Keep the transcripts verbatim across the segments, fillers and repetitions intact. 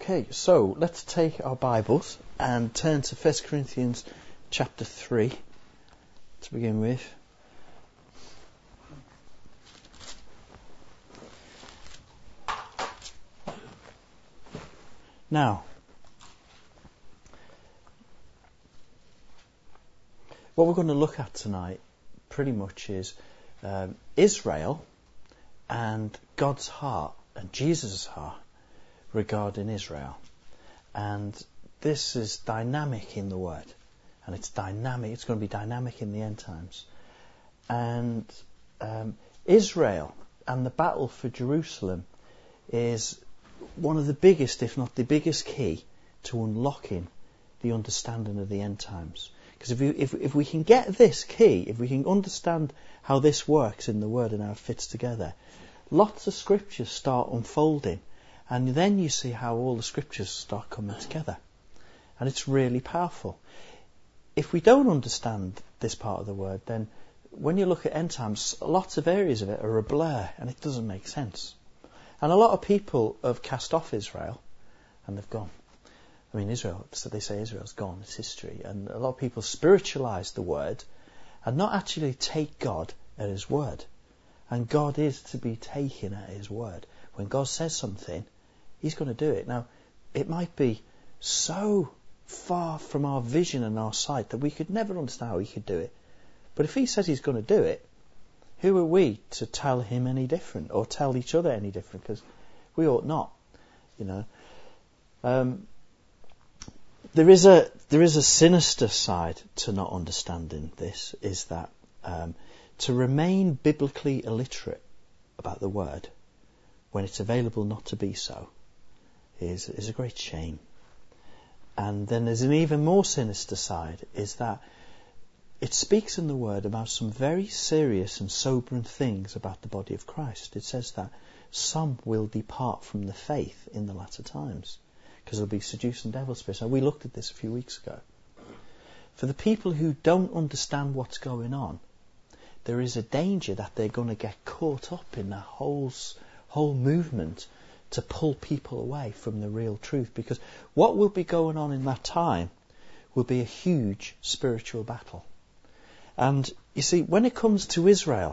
Okay, so let's take our Bibles and turn to First Corinthians chapter three to begin with. Now, what we're going to look at tonight pretty much is um, Israel and God's heart and Jesus' heart regarding Israel. And this is dynamic in the Word, and it's dynamic, it's going to be dynamic in the end times. And um, Israel and the battle for Jerusalem is one of the biggest, if not the biggest key to unlocking the understanding of the end times. Because if, if, if we can get this key, if we can understand how this works in the Word and how it fits together, lots of scriptures start unfolding. And then you see how all the scriptures start coming together. And it's really powerful. If we don't understand this part of the Word, then when you look at end times, lots of areas of it are a blur and it doesn't make sense. And a lot of people have cast off Israel and they've gone. I mean, Israel, so they say Israel's gone, it's history. And a lot of people spiritualise the Word and not actually take God at His Word. And God is to be taken at His Word. When God says something, He's going to do it. Now, it might be so far from our vision and our sight that we could never understand how He could do it. But if He says He's going to do it, who are we to tell Him any different or tell each other any different? Because we ought not, you know. Um, there is a there is a sinister side to not understanding this. Is that um, to remain biblically illiterate about the Word when it's available not to be so is is a great shame. And then there's an even more sinister side, is that it speaks in the Word about some very serious and sobering things about the body of Christ. It says that some will depart from the faith in the latter times because they'll be seducing devil spirits. Now, we looked at this a few weeks ago. For the people who don't understand what's going on, there is a danger that they're going to get caught up in that whole whole movement to pull people away from the real truth. Because what will be going on in that time will be a huge spiritual battle. And you see, when it comes to Israel,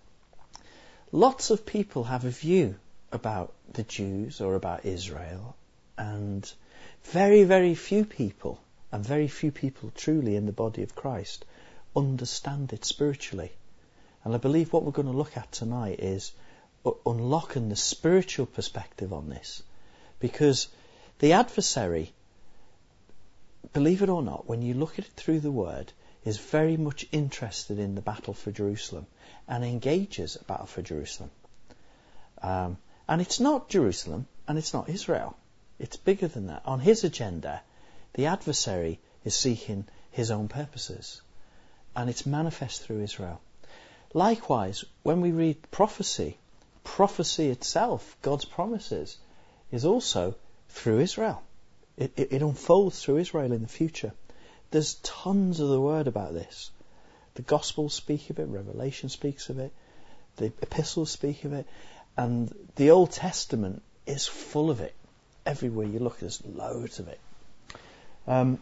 lots of people have a view about the Jews or about Israel, and very, very few people, and very few people truly in the body of Christ, understand it spiritually. And I believe what we're going to look at tonight is unlocking the spiritual perspective on this. Because the adversary, believe it or not, when you look at it through the Word, is very much interested in the battle for Jerusalem and engages a battle for Jerusalem. Um, and it's not Jerusalem and it's not Israel. It's bigger than that. On his agenda, the adversary is seeking his own purposes. And it's manifest through Israel. Likewise, when we read prophecy, prophecy itself, God's promises, is also through Israel. It, it, it unfolds through Israel in the future. There's tons of the Word about this. The Gospels speak of it, Revelation speaks of it, the Epistles speak of it, and the Old Testament is full of it. Everywhere you look, there's loads of it. Um,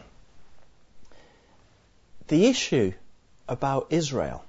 the issue about Israel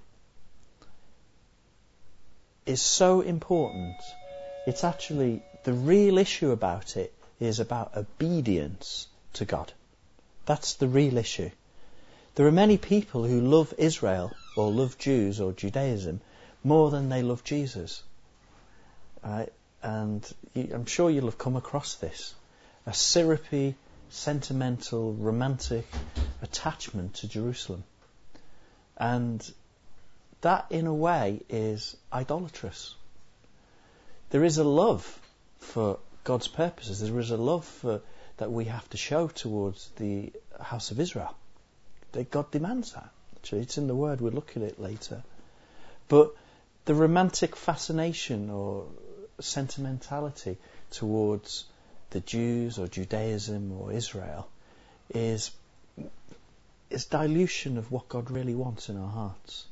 is so important. It's actually, the real issue about it is about obedience to God. That's the real issue. There are many people who love Israel or love Jews or Judaism more than they love Jesus. Right? And you, I'm sure you'll have come across this. A syrupy, sentimental, romantic attachment to Jerusalem. And that, in a way, is idolatrous. There is a love for God's purposes. There is a love for, that we have to show towards the house of Israel. That God demands that. Actually, it's in the Word. We'll look at it later. But the romantic fascination or sentimentality towards the Jews or Judaism or Israel is is dilution of what God really wants in our hearts.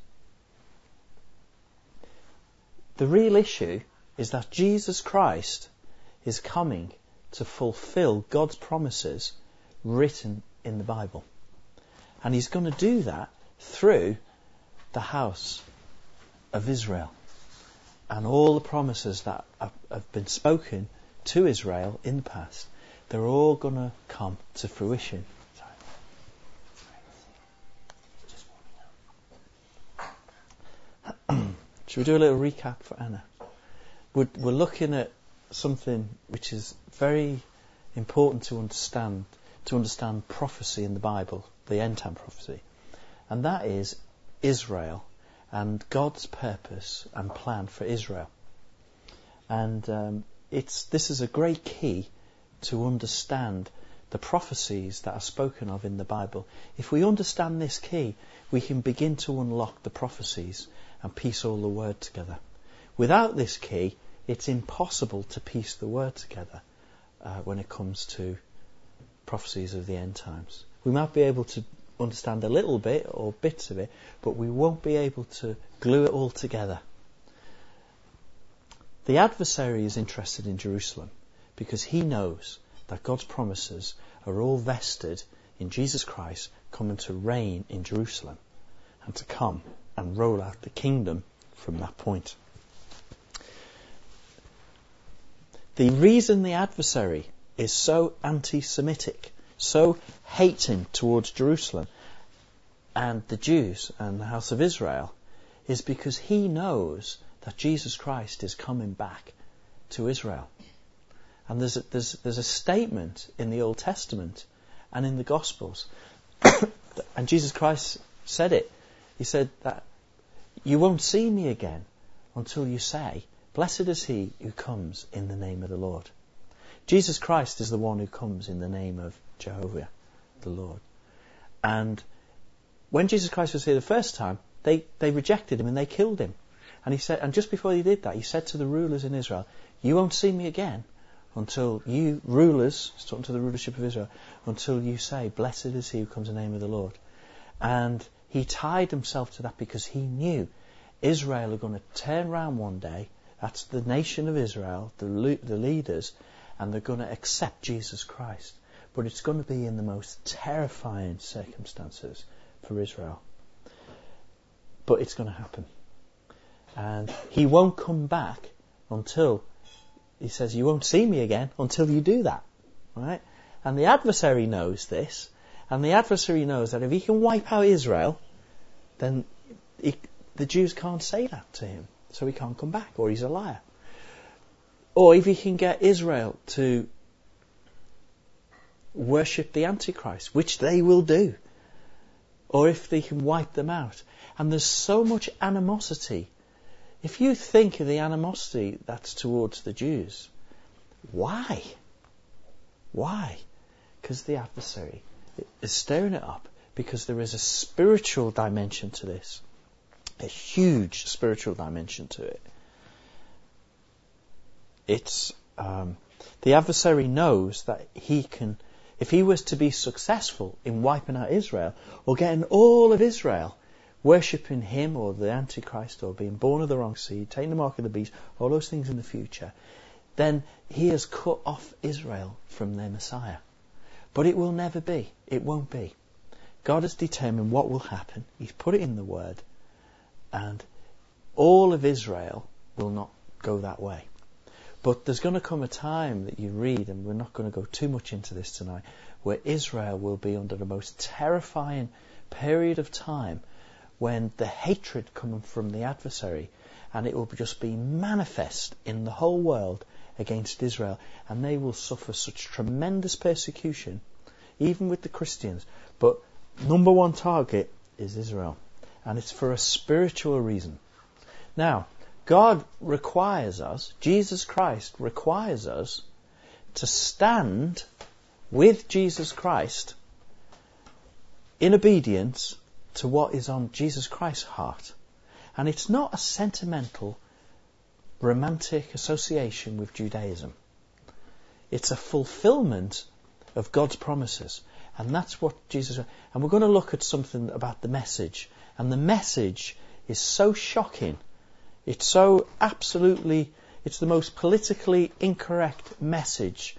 The real issue is that Jesus Christ is coming to fulfill God's promises written in the Bible. And he's going to do that through the house of Israel. And all the promises that have, have been spoken to Israel in the past, they're all going to come to fruition. Should we do a little recap for Anna? We're, we're looking at something which is very important to understand, to understand prophecy in the Bible, the end time prophecy. And that is Israel and God's purpose and plan for Israel. And um, it's this is a great key to understand the prophecies that are spoken of in the Bible. If we understand this key, we can begin to unlock the prophecies and piece all the word together. Without this key, it's impossible to piece the word together uh, when it comes to prophecies of the end times. We might be able to understand a little bit or bits of it, but we won't be able to glue it all together. The adversary is interested in Jerusalem because he knows that God's promises are all vested in Jesus Christ coming to reign in Jerusalem and to come and roll out the kingdom from that point. The reason the adversary is so anti-Semitic, so hating towards Jerusalem and the Jews and the house of Israel, is because he knows that Jesus Christ is coming back to Israel. And there's a, there's, there's a statement in the Old Testament and in the Gospels, and Jesus Christ said it. He said that you won't see me again until you say, "Blessed is he who comes in the name of the Lord." Jesus Christ is the one who comes in the name of Jehovah, the Lord. And when Jesus Christ was here the first time, they, they rejected him and they killed him. And he said, and just before he did that, he said to the rulers in Israel, "You won't see me again until you rulers," talking to the rulership of Israel, "until you say, 'Blessed is he who comes in the name of the Lord.'" And he tied himself to that because he knew Israel are going to turn round one day. That's the nation of Israel, the, le- the leaders, and they're going to accept Jesus Christ. But it's going to be in the most terrifying circumstances for Israel. But it's going to happen. And he won't come back until, he says, "You won't see me again until you do that." Right? And the adversary knows this. And the adversary knows that if he can wipe out Israel, then he, the Jews can't say that to him. So he can't come back, or he's a liar. Or if he can get Israel to worship the Antichrist, which they will do. Or if they can wipe them out. And there's so much animosity. If you think of the animosity that's towards the Jews, why? Why? Because the adversary is stirring it up, because there is a spiritual dimension to this. A huge spiritual dimension to it. It's um, the adversary knows that he can, if he was to be successful in wiping out Israel, or getting all of Israel worshipping him or the Antichrist, or being born of the wrong seed, taking the mark of the beast, all those things in the future, then he has cut off Israel from their Messiah. But it will never be. It won't be. God has determined what will happen. He's put it in the Word. And all of Israel will not go that way. But there's going to come a time that you read, and we're not going to go too much into this tonight, where Israel will be under the most terrifying period of time, when the hatred coming from the adversary, and it will just be manifest in the whole world against Israel, and they will suffer such tremendous persecution, even with the Christians. But number one target is Israel. And it's for a spiritual reason. Now, God requires us, Jesus Christ requires us to stand with Jesus Christ in obedience to what is on Jesus Christ's heart. And it's not a sentimental, romantic association with Judaism. It's a fulfillment of God's promises. And that's what Jesus... And we're going to look at something about the message. And the message is so shocking. It's so absolutely... It's the most politically incorrect message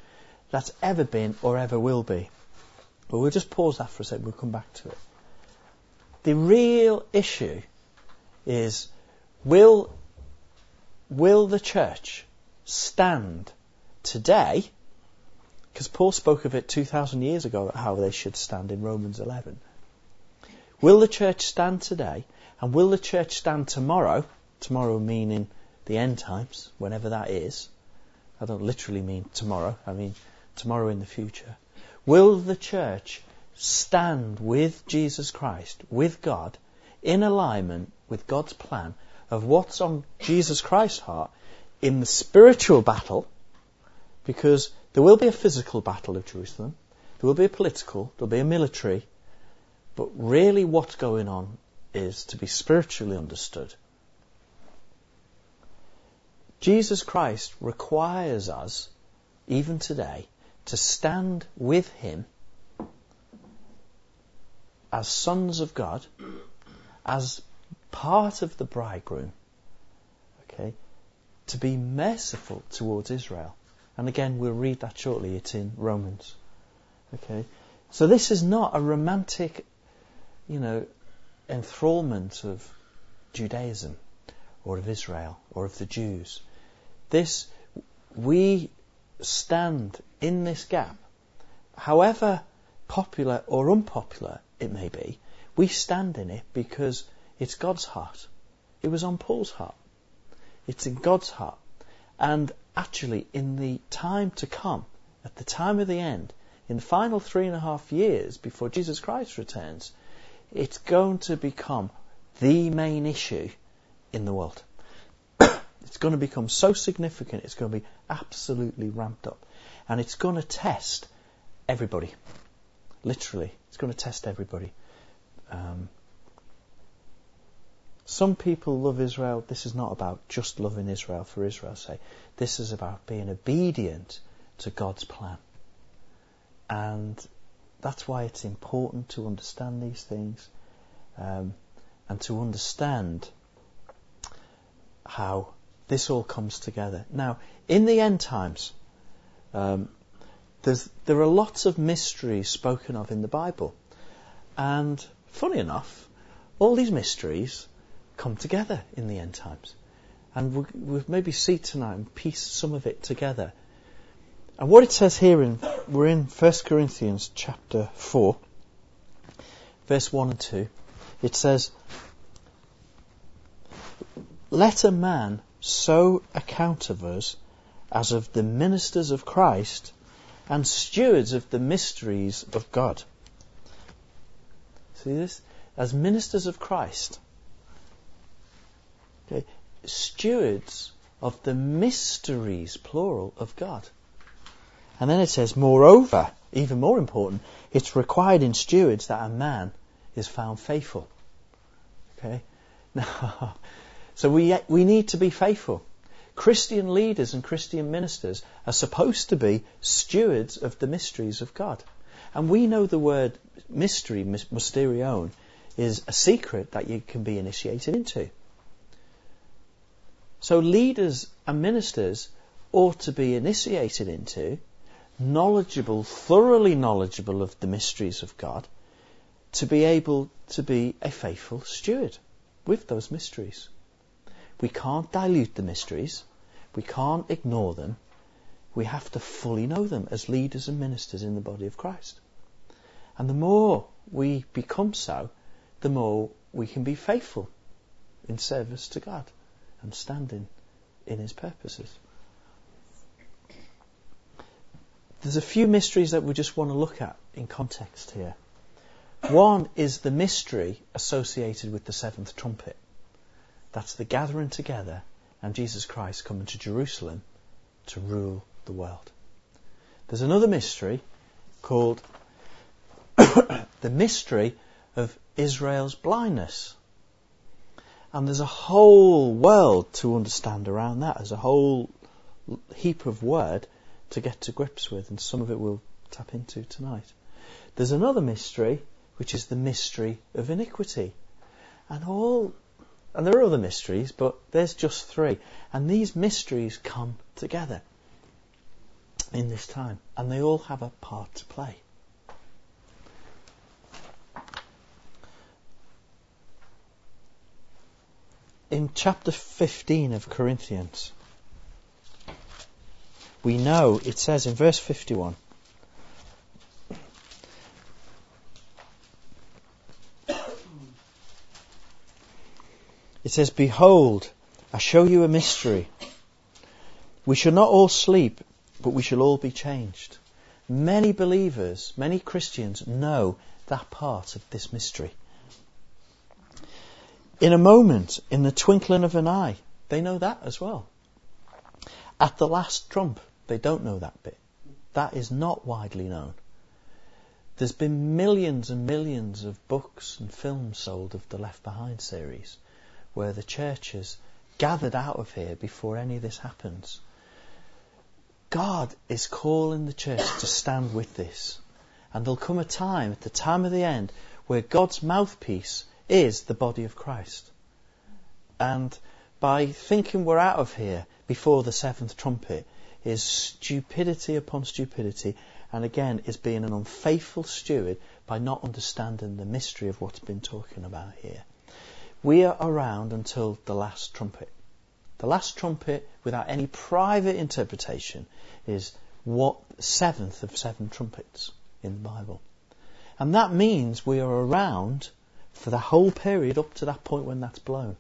that's ever been or ever will be. But we'll just pause that for a second, we'll come back to it. The real issue is, will, will the church stand today? Because Paul spoke of it two thousand years ago, how they should stand in Romans eleven. Will the church stand today? And will the church stand tomorrow? Tomorrow meaning the end times, whenever that is. I don't literally mean tomorrow, I mean tomorrow in the future. Will the church stand with Jesus Christ, with God, in alignment with God's plan of what's on Jesus Christ's heart in the spiritual battle? Because there will be a physical battle of Jerusalem, there will be a political, there will be a military, but really what's going on is to be spiritually understood. Jesus Christ requires us, even today, to stand with him as sons of God, as part of the bridegroom, okay, to be merciful towards Israel. And again, we'll read that shortly, it's in Romans. Okay, so this is not a romantic, you know, enthrallment of Judaism, or of Israel, or of the Jews. This, we stand in this gap, however popular or unpopular it may be, we stand in it because it's God's heart. It was on Paul's heart. It's in God's heart. And actually, in the time to come, at the time of the end, in the final three and a half years before Jesus Christ returns, it's going to become the main issue in the world. It's going to become so significant, it's going to be absolutely ramped up. And it's going to test everybody. Literally, it's going to test everybody. Um, some people love Israel. This is not about just loving Israel for Israel's sake. This is about being obedient to God's plan. And that's why it's important to understand these things, um, and to understand how this all comes together. Now, in the end times, um, there's, there are lots of mysteries spoken of in the Bible. And funny enough, all these mysteries come together in the end times. And we'll, we'll maybe see tonight and piece some of it together. And what it says here, in we're in First Corinthians chapter four, verse one and two. It says, "Let a man so account of us as of the ministers of Christ and stewards of the mysteries of God." See this? As ministers of Christ. Okay. Stewards of the mysteries, plural, of God. And then it says, moreover, even more important, it's required in stewards that a man is found faithful. Okay? Now, so we we need to be faithful. Christian leaders and Christian ministers are supposed to be stewards of the mysteries of God. And we know the word mystery, mysterion, is a secret that you can be initiated into. So leaders and ministers ought to be initiated into, knowledgeable, thoroughly knowledgeable of the mysteries of God, to be able to be a faithful steward with those mysteries. We can't dilute the mysteries. We can't ignore them. We have to fully know them as leaders and ministers in the body of Christ. And the more we become so, the more we can be faithful in service to God and standing in his purposes. There's a few mysteries that we just want to look at in context here. One is the mystery associated with the seventh trumpet. That's the gathering together and Jesus Christ coming to Jerusalem to rule the world. There's another mystery called the mystery of Israel's blindness. And there's a whole world to understand around that. There's a whole heap of word to get to grips with, and some of it we'll tap into tonight. There's another mystery, which is the mystery of iniquity. And all, and there are other mysteries, but there's just three. And these mysteries come together. in this time, and they all have a part to play. In chapter fifteen of Corinthians, we know, it says in verse fifty-one, it says, "Behold, I show you a mystery. We shall not all sleep, but we shall all be changed." Many believers, many Christians know that part of this mystery. In a moment, in the twinkling of an eye, they know that as well. At the last trump, they don't know that bit. That is not widely known. There's been millions and millions of books and films sold of the Left Behind series, where the church has gathered out of here before any of this happens. God is calling the church to stand with this. And there'll come a time, at the time of the end, where God's mouthpiece is the body of Christ. And by thinking we're out of here before the seventh trumpet is stupidity upon stupidity, and again is being an unfaithful steward by not understanding the mystery of what's been talking about here. We are around until the last trumpet. The last trumpet, without any private interpretation, is what seventh of seven trumpets in the Bible. And that means we are around for the whole period up to that point when that's blown.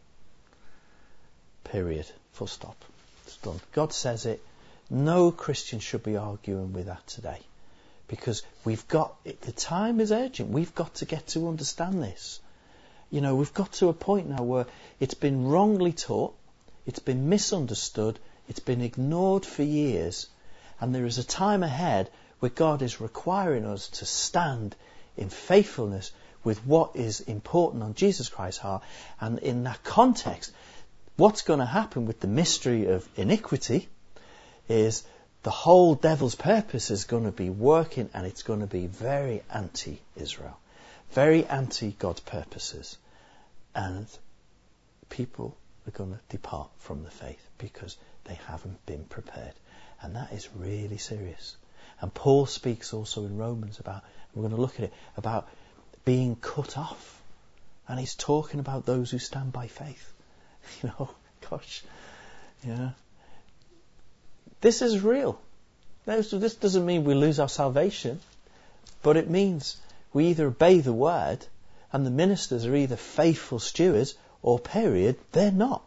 Period. Full stop. It's done. God says it. No Christian should be arguing with that today. Because we've got, the time is urgent. We've got to get to understand this. You know, we've got to a point now where it's been wrongly taught, it's been misunderstood, it's been ignored for years, and there is a time ahead where God is requiring us to stand in faithfulness with what is important on Jesus Christ's heart. And in that context, what's going to happen with the mystery of iniquity is the whole devil's purpose is going to be working, and it's going to be very anti-Israel, very anti-God's purposes. And people are going to depart from the faith because they haven't been prepared. And that is really serious. And Paul speaks also in Romans about, we're going to look at it, about being cut off. And he's talking about those who stand by faith. You know, gosh, yeah. This is real. This doesn't mean we lose our salvation, but it means we either obey the word, and the ministers are either faithful stewards, or period, they're not.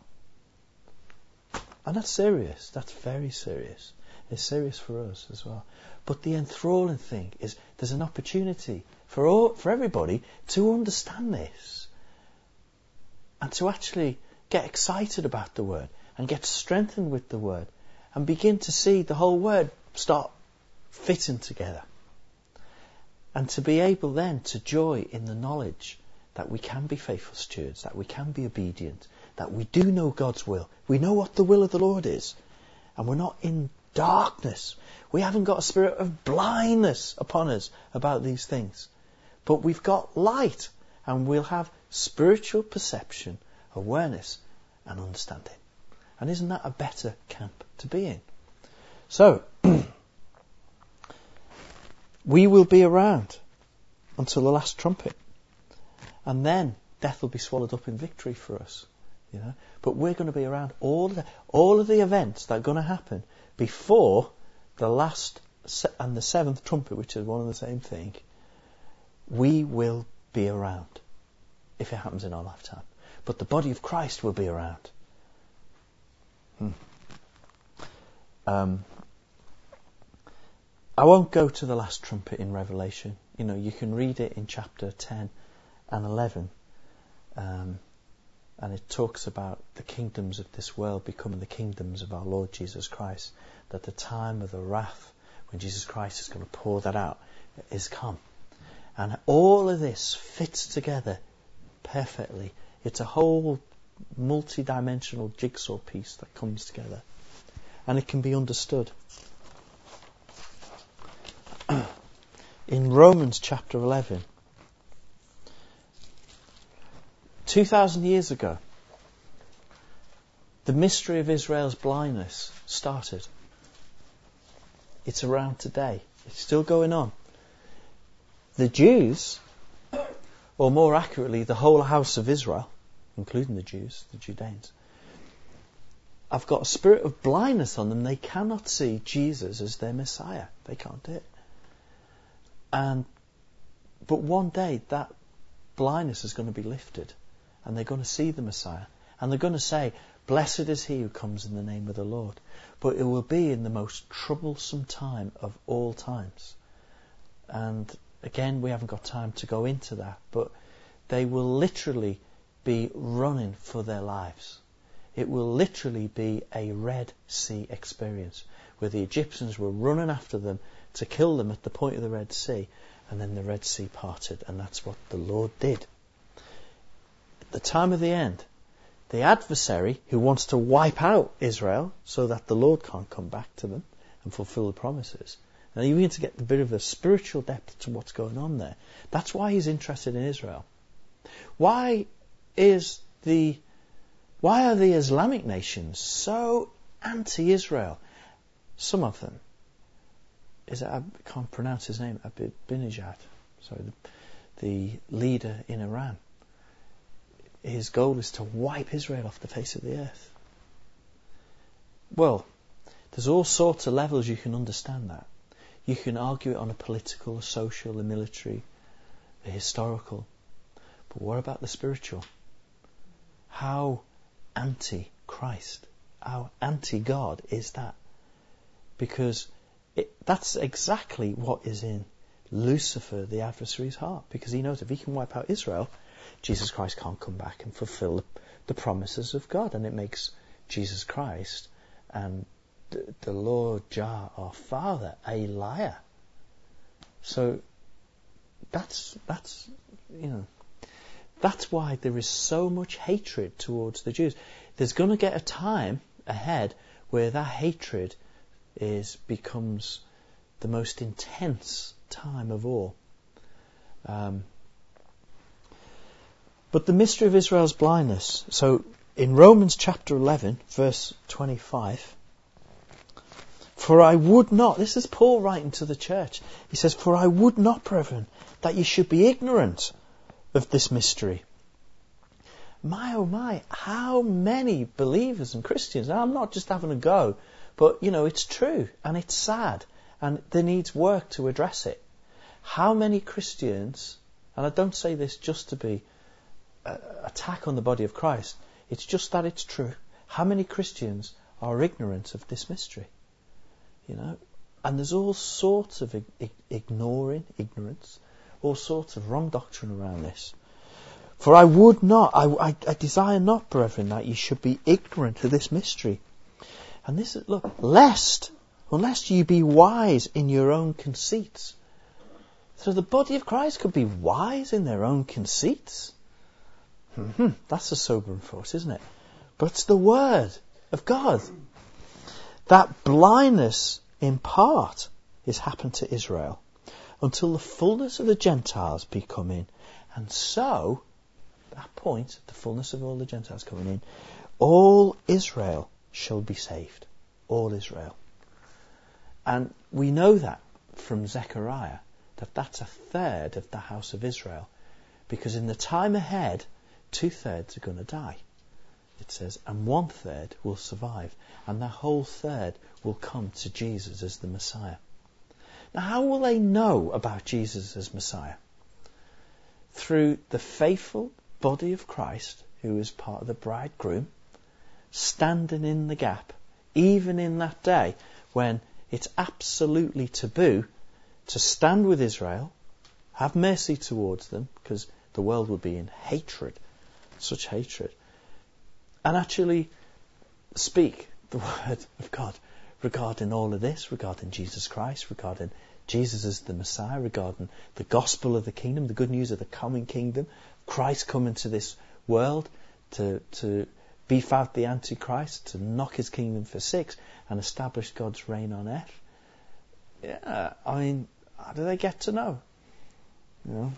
And that's serious. That's very serious. It's serious for us as well. But the enthralling thing is there's an opportunity for all, for everybody to understand this, and to actually get excited about the word, and get strengthened with the word, and begin to see the whole word start fitting together. And to be able then to joy in the knowledge that we can be faithful stewards, that we can be obedient, that we do know God's will. We know what the will of the Lord is. And we're not in darkness. We haven't got a spirit of blindness upon us about these things. But we've got light, and we'll have spiritual perception, awareness, and understanding. And isn't that a better camp to be in? So, we will be around until the last trumpet. And then death will be swallowed up in victory for us. You know? But we're going to be around all of the, all of the events that are going to happen before the last se- and the seventh trumpet, which is one and the same thing. We will be around if it happens in our lifetime. But the body of Christ will be around. Hmm. Um, I won't go to the last trumpet in Revelation. You know, you can read it in chapter ten and eleven. Um, and it talks about the kingdoms of this world becoming the kingdoms of our Lord Jesus Christ. That the time of the wrath, when Jesus Christ is going to pour that out, is come. And all of this fits together perfectly. It's a whole multi-dimensional jigsaw piece that comes together. And it can be understood. In Romans chapter eleven, two thousand years ago, the mystery of Israel's blindness started. It's around today. It's still going on. The Jews, or more accurately, the whole house of Israel, including the Jews, the Judeans, have got a spirit of blindness on them. They cannot see Jesus as their Messiah. They can't do it. And but one day that blindness is going to be lifted, and they're going to see the Messiah, and they're going to say, "Blessed is he who comes in the name of the Lord." But it will be in the most troublesome time of all times. And again, we haven't got time to go into that, but they will literally be running for their lives. It will literally be a Red Sea experience, where the Egyptians were running after them to kill them at the point of the Red Sea, and then the Red Sea parted, and that's what the Lord did. At the time of the end, the adversary who wants to wipe out Israel so that the Lord can't come back to them and fulfill the promises. Now you begin to get a bit of a spiritual depth to what's going on there. That's why he's interested in Israel. Why is the why are the Islamic nations so anti-Israel? Some of them. Is it, I can't pronounce his name, Ahmadinejad, sorry, the, the leader in Iran. His goal is to wipe Israel off the face of the earth. Well, there's all sorts of levels you can understand that. You can argue it on a political, a social, a military, a historical. But what about the spiritual? How anti-Christ, how anti-God is that? Because it, that's exactly what is in Lucifer, the adversary's heart. Because he knows if he can wipe out Israel, Jesus Christ can't come back and fulfill the promises of God. And it makes Jesus Christ and the, the Lord Jah, our Father, a liar. So that's, that's, you know, that's why there is so much hatred towards the Jews. There's going to get a time ahead where that hatred is becomes the most intense time of all. Um, but the mystery of Israel's blindness. So in Romans chapter eleven, verse twenty-five, for I would not, this is Paul writing to the church, he says, for I would not, brethren, that you should be ignorant of this mystery. My oh my, how many believers and Christians, now I'm not just having a go, but you know, it's true and it's sad and there needs work to address it. How many Christians, and I don't say this just to be an attack on the body of Christ, it's just that it's true. How many Christians are ignorant of this mystery? You know, and there's all sorts of ig- ignoring, ignorance, all sorts of wrong doctrine around this. For I would not, I, I, I desire not, brethren, that you should be ignorant of this mystery. And this is, look, lest, unless you be wise in your own conceits. So the body of Christ could be wise in their own conceits. Mm-hmm. That's a sobering thought, isn't it? But it's the word of God. That blindness in part is happened to Israel until the fullness of the Gentiles be come in. And so, at that point, the fullness of all the Gentiles coming in, all Israel shall be saved. All Israel. And we know that from Zechariah, that that's a third of the house of Israel. Because in the time ahead, two thirds are going to die. It says, and one third will survive. And the whole third will come to Jesus as the Messiah. Now, how will they know about Jesus as Messiah? Through the faithful body of Christ, who is part of the bridegroom, standing in the gap, even in that day when it's absolutely taboo to stand with Israel, have mercy towards them, because the world would be in hatred, such hatred, and actually speak the word of God regarding all of this, regarding Jesus Christ, regarding Jesus as the Messiah, regarding the gospel of the kingdom, the good news of the coming kingdom, Christ coming to this world to to beef out the Antichrist, to knock his kingdom for six and establish God's reign on earth. Yeah, I mean, how do they get to know? You know,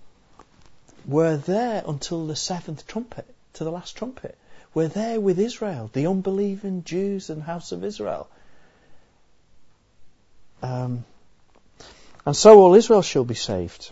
we're there until the seventh trumpet, to the last trumpet. We're there with Israel, the unbelieving Jews and house of Israel. Um, and so all Israel shall be saved.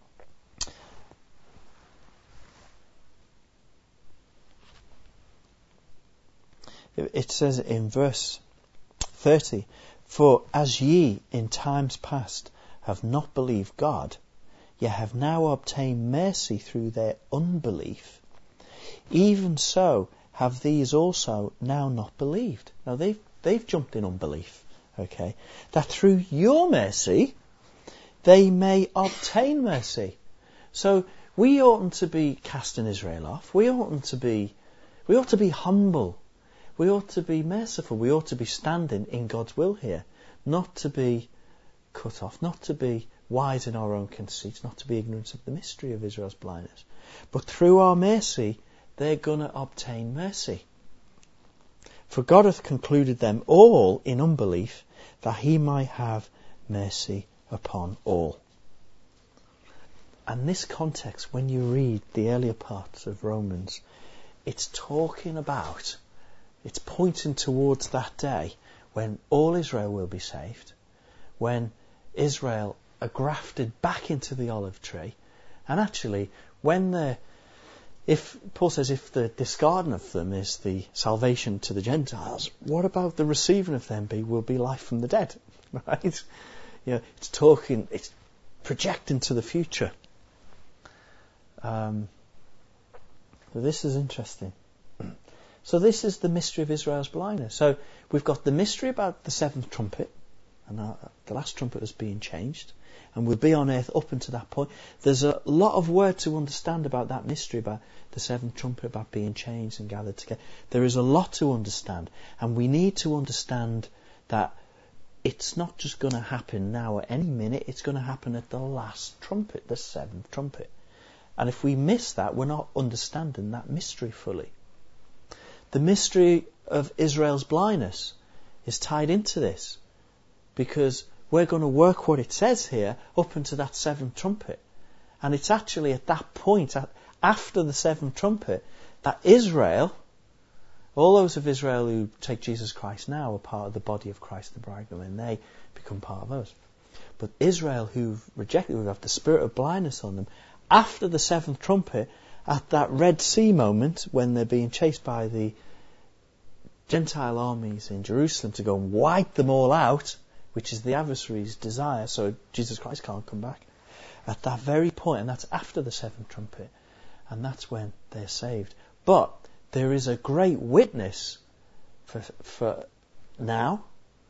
It says in verse thirty, for as ye in times past have not believed God, ye have now obtained mercy through their unbelief, even so have these also now not believed. Now they've, they've jumped in unbelief, okay, that through your mercy they may obtain mercy. So we oughtn't to be casting Israel off. We oughtn't to be, we ought to be humble. We ought to be merciful. We ought to be standing in God's will here. Not to be cut off. Not to be wise in our own conceits. Not to be ignorant of the mystery of Israel's blindness. But through our mercy, they're going to obtain mercy. For God hath concluded them all in unbelief, that he might have mercy upon all. And this context, when you read the earlier parts of Romans, it's talking about, it's pointing towards that day when all Israel will be saved, when Israel are grafted back into the olive tree, and actually when they're, if Paul says if the discarding of them is the salvation to the Gentiles, what about the receiving of them be will be life from the dead, right? You know, it's talking, it's projecting to the future. Um, so this is interesting. So this is the mystery of Israel's blindness. So we've got the mystery about the seventh trumpet, and our, the last trumpet is being changed, and we'll be on earth up until that point. There's a lot of word to understand about that mystery, about the seventh trumpet, about being changed and gathered together. There is a lot to understand, and we need to understand that it's not just going to happen now at any minute, it's going to happen at the last trumpet, the seventh trumpet. And if we miss that, we're not understanding that mystery fully. The mystery of Israel's blindness is tied into this, because we're going to work what it says here up into that seventh trumpet. And it's actually at that point, after the seventh trumpet, that Israel, all those of Israel who take Jesus Christ now, are part of the body of Christ the bridegroom, and they become part of us. But Israel who've rejected, who have the spirit of blindness on them, after the seventh trumpet, at that Red Sea moment when they're being chased by the Gentile armies in Jerusalem to go and wipe them all out, which is the adversary's desire, so Jesus Christ can't come back. At that very point, and that's after the seventh trumpet, and that's when they're saved. But there is a great witness for, for now,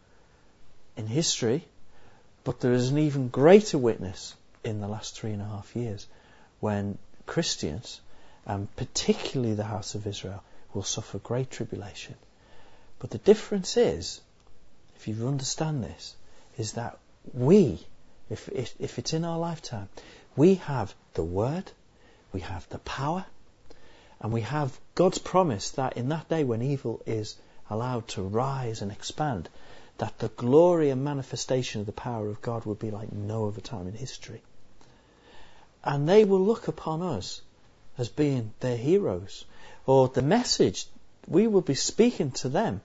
in history, but there is an even greater witness in the last three and a half years, when Christians, and particularly the house of Israel, will suffer great tribulation. But the difference is, if you understand this, is that we, if, if, if it's in our lifetime, we have the word, we have the power, and we have God's promise that in that day when evil is allowed to rise and expand, that the glory and manifestation of the power of God will be like no other time in history. And they will look upon us as being their heroes, or the message, we will be speaking to them,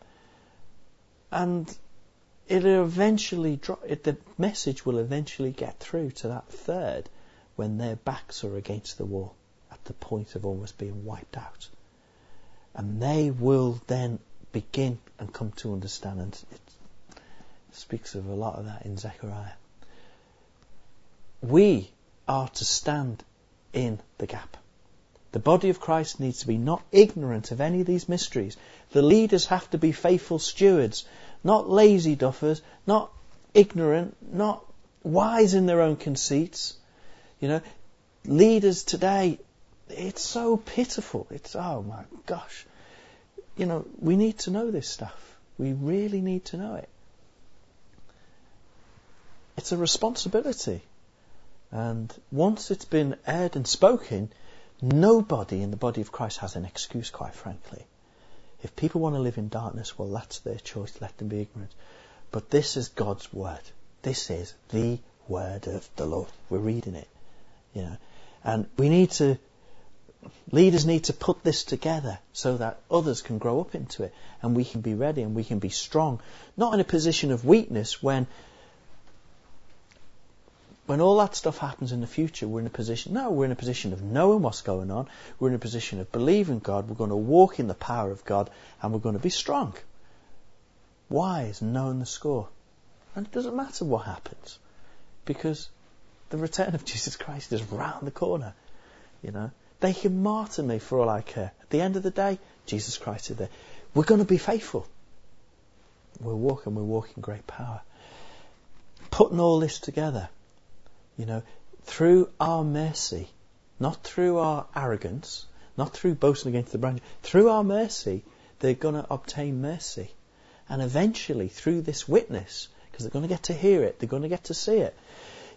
and it'll eventually drop, it, the message will eventually get through to that third when their backs are against the wall at the point of almost being wiped out, and they will then begin and come to understand. And it speaks of a lot of that in Zechariah. We are to stand in the gap. The body of Christ needs to be not ignorant of any of these mysteries. The leaders have to be faithful stewards, not lazy duffers, not ignorant, not wise in their own conceits. You know, leaders today, it's so pitiful. It's, oh my gosh. You know, we need to know this stuff. We really need to know it. It's a responsibility. And once it's been aired and spoken, nobody in the body of Christ has an excuse, quite frankly. If people want to live in darkness, well, that's their choice. Let them be ignorant. But this is God's word. This is the word of the Lord. We're reading it, you know. And we need to, leaders need to put this together so that others can grow up into it, and we can be ready and we can be strong. Not in a position of weakness when when all that stuff happens in the future, we're in a position, no, we're in a position of knowing what's going on. We're in a position of believing God. We're going to walk in the power of God, and we're going to be strong. Wise, knowing the score. And it doesn't matter what happens, because the return of Jesus Christ is round the corner. You know, they can martyr me for all I care. At the end of the day, Jesus Christ is there. We're going to be faithful. We're walking, we're walking great power. Putting all this together, you know, through our mercy, not through our arrogance, not through boasting against the branch, through our mercy, they're going to obtain mercy. And eventually, through this witness, because they're going to get to hear it, they're going to get to see it,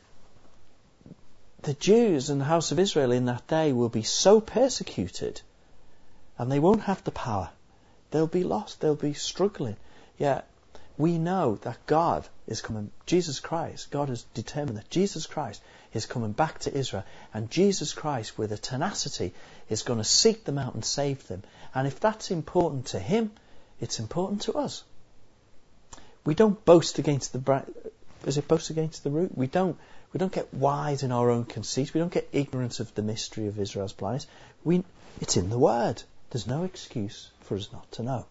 the Jews and the house of Israel in that day will be so persecuted, and they won't have the power. They'll be lost, they'll be struggling. Yet, we know that God is coming, Jesus Christ, God has determined that Jesus Christ is coming back to Israel, and Jesus Christ, with a tenacity, is going to seek them out and save them. And if that's important to Him, it's important to us. We don't boast against the bra- is it boast against the root? We don't we don't get wise in our own conceit. We don't get ignorant of the mystery of Israel's blindness. We it's in the Word. There's no excuse for us not to know.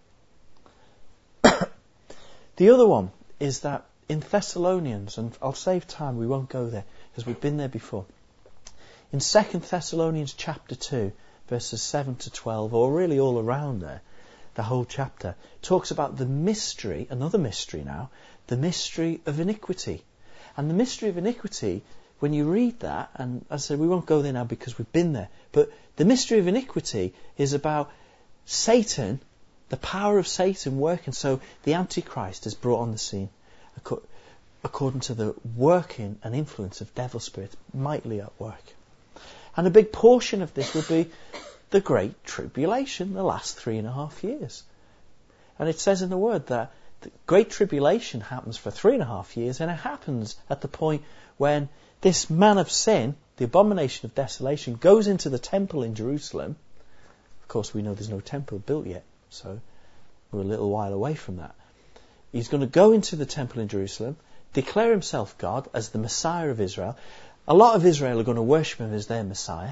The other one is that in Thessalonians, and I'll save time, we won't go there, because we've been there before. In Second Thessalonians chapter two, verses seven to twelve, or really all around there, the whole chapter, talks about the mystery, another mystery now, the mystery of iniquity. And the mystery of iniquity, when you read that, and as I said, we won't go there now because we've been there, but the mystery of iniquity is about Satan, the power of Satan working. So the Antichrist is brought on the scene according to the working and influence of devil spirits mightily at work. And a big portion of this will be the Great Tribulation, the last three and a half years. And it says in the Word that the Great Tribulation happens for three and a half years, and it happens at the point when this man of sin, the abomination of desolation, goes into the temple in Jerusalem. Of course, we know there's no temple built yet, so we're a little while away from that. He's going to go into the temple in Jerusalem, declare himself God as the Messiah of Israel. A lot of Israel are going to worship him as their Messiah.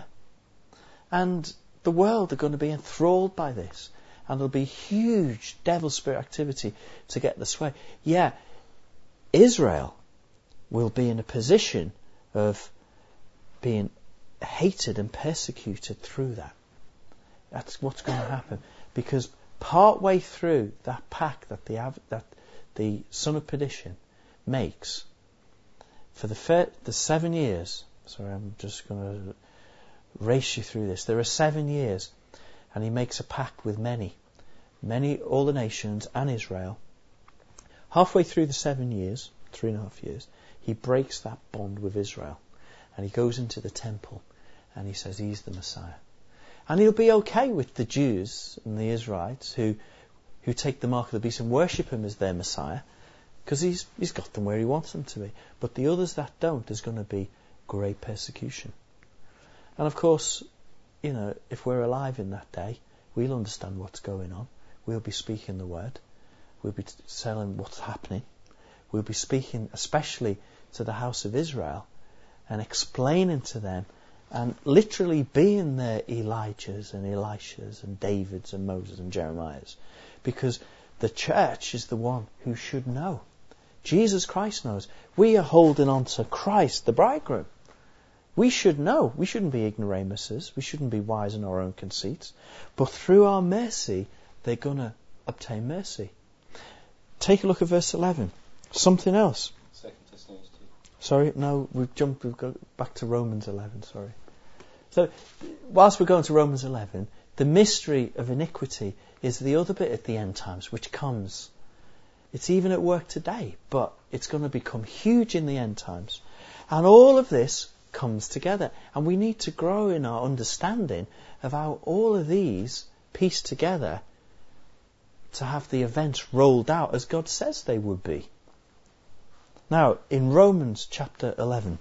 And the world are going to be enthralled by this. And there'll be huge devil spirit activity to get the sway. Yeah, Israel will be in a position of being hated and persecuted through that. That's what's going to happen. Because part way through that pact that the, that the son of perdition makes, for the, fir- the seven years, sorry, I'm just going to race you through this. There are seven years, and he makes a pact with many, many, all the nations and Israel. Halfway through the seven years, three and a half years, he breaks that bond with Israel, and he goes into the temple, and he says he's the Messiah. And he'll be okay with the Jews and the Israelites who who take the mark of the beast and worship him as their Messiah, because he's he's got them where he wants them to be. But the others that don't, there's going to be great persecution. And of course, you know, if we're alive in that day, we'll understand what's going on. We'll be speaking the word. We'll be telling what's happening. We'll be speaking especially to the house of Israel and explaining to them and literally being their Elijahs and Elishas and Davids and Moses and Jeremiahs, because the church is the one who should know. Jesus Christ knows. We are holding on to Christ, the bridegroom. We should know. We shouldn't be ignoramuses. We shouldn't be wise in our own conceits. But through our mercy, they're going to obtain mercy. Take a look at verse eleven. Something else. Second Thessalonians two. Sorry, no, we've jumped. We've got back to Romans eleven. Sorry. So, whilst we're going to Romans eleven, the mystery of iniquity is the other bit at the end times, which comes. It's even at work today, but it's going to become huge in the end times. And all of this comes together. And we need to grow in our understanding of how all of these piece together to have the events rolled out as God says they would be. Now, in Romans chapter eleven,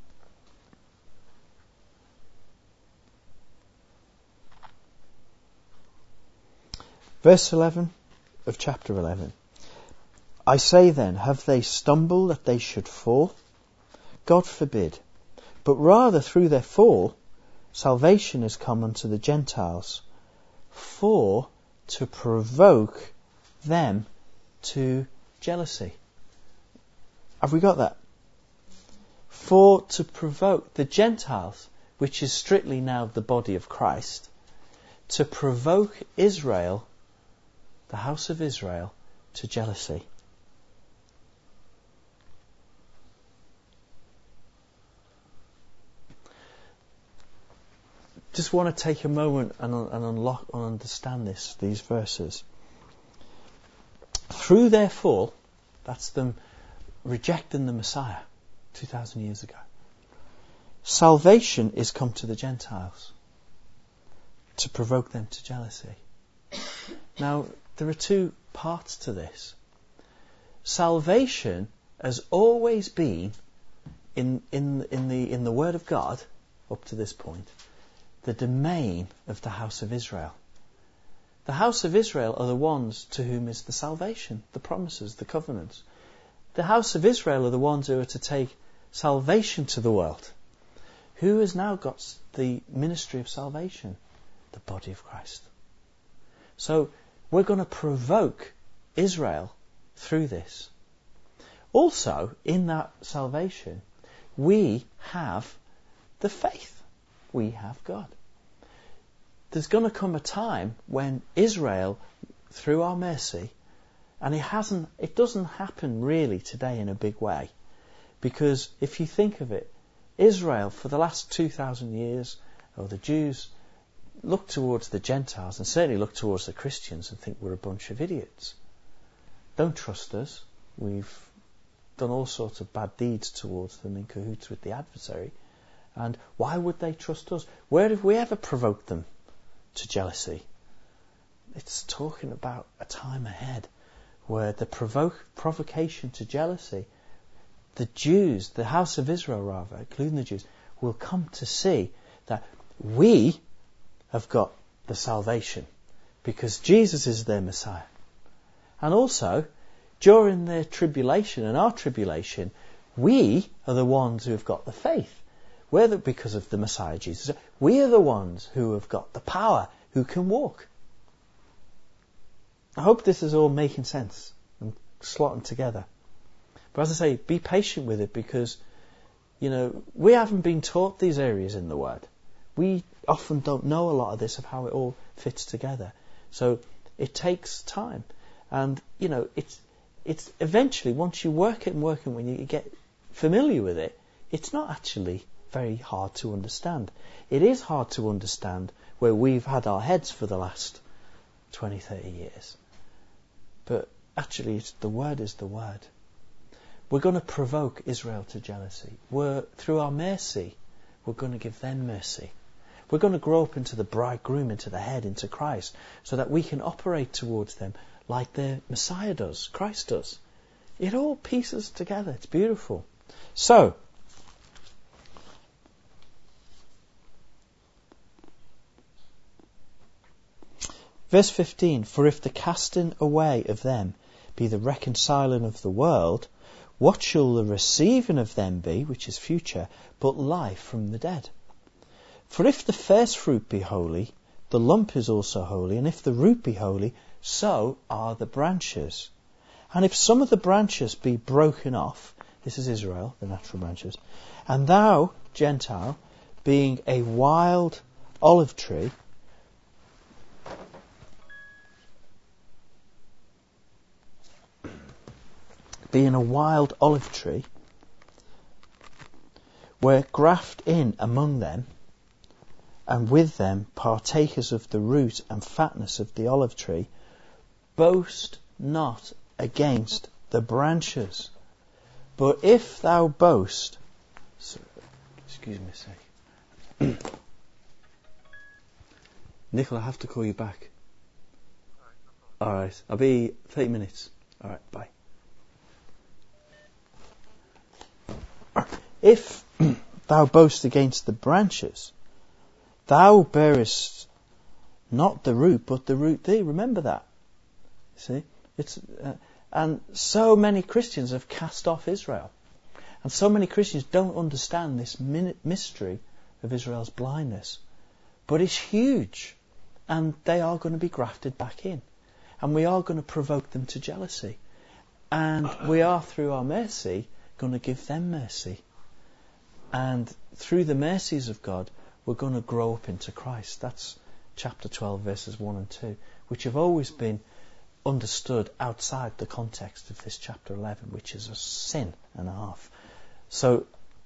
verse eleven of chapter eleven. I say then, have they stumbled that they should fall? God forbid. But rather through their fall, salvation has come unto the Gentiles, for to provoke them to jealousy. Have we got that? For to provoke the Gentiles, which is strictly now the body of Christ, to provoke Israel, the house of Israel, to jealousy. Just want to take a moment and, and unlock and understand this, these verses. Through their fall, that's them rejecting the Messiah two thousand years ago, salvation is come to the Gentiles to provoke them to jealousy. Now, there are two parts to this. Salvation has always been in in in the in the Word of God up to this point the domain of the house of Israel. The house of Israel are the ones to whom is the salvation, the promises, the covenants. The house of Israel are the ones who are to take salvation to the world. Who has now got the ministry of salvation? The body of Christ. So we're going to provoke Israel through this. Also, in that salvation, we have the faith. We have God. There's going to come a time when Israel, through our mercy, and it hasn't, it doesn't happen really today in a big way, because if you think of it, Israel for the last two thousand years, or the Jews, look towards the Gentiles and certainly look towards the Christians and think we're a bunch of idiots. Don't trust us. We've done all sorts of bad deeds towards them in cahoots with the adversary. And why would they trust us? Where have we ever provoked them to jealousy? It's talking about a time ahead where the provoke, provocation to jealousy, the Jews, the house of Israel rather, including the Jews, will come to see that we have got the salvation because Jesus is their Messiah. And also, during their tribulation and our tribulation, we are the ones who have got the faith. We're the, because of the Messiah Jesus. We are the ones who have got the power, who can walk. I hope this is all making sense and slotting together. But as I say, be patient with it because, you know, we haven't been taught these areas in the Word. We often don't know a lot of this, of how it all fits together. So it takes time. And, you know, it's it's eventually, once you work it and work it, when you get familiar with it, it's not actually very hard to understand. It is hard to understand where we've had our heads for the last twenty, thirty years. But actually, it's, the Word is the Word. We're going to provoke Israel to jealousy. We're, through our mercy, we're going to give them mercy. We're going to grow up into the bridegroom, into the head, into Christ, so that we can operate towards them like their Messiah does, Christ does. It all pieces together. It's beautiful. So, verse fifteen, for if the casting away of them be the reconciling of the world, what shall the receiving of them be, which is future, but life from the dead? For if the first fruit be holy, the lump is also holy, and if the root be holy, so are the branches. And if some of the branches be broken off, this is Israel, the natural branches, and thou, Gentile, being a wild olive tree, being a wild olive tree, were graft in among them, and with them partakers of the root and fatness of the olive tree, boast not against the branches. But if thou boast, so, excuse me a sec. Nicola, I have to call you back. Alright, I'll be thirty minutes. Alright, bye. If thou boast against the branches, thou bearest not the root, but the root thee. Remember that. See, it's uh, and so many Christians have cast off Israel, And so many Christians don't understand this mystery of Israel's blindness. But it's huge. And they are going to be grafted back in. And we are going to provoke them to jealousy. And we are, through our mercy, going to give them mercy. And through the mercies of God, we're going to grow up into Christ. That's chapter twelve, verses one and two, which have always been understood outside the context of this chapter eleven, which is a sin and a half. So,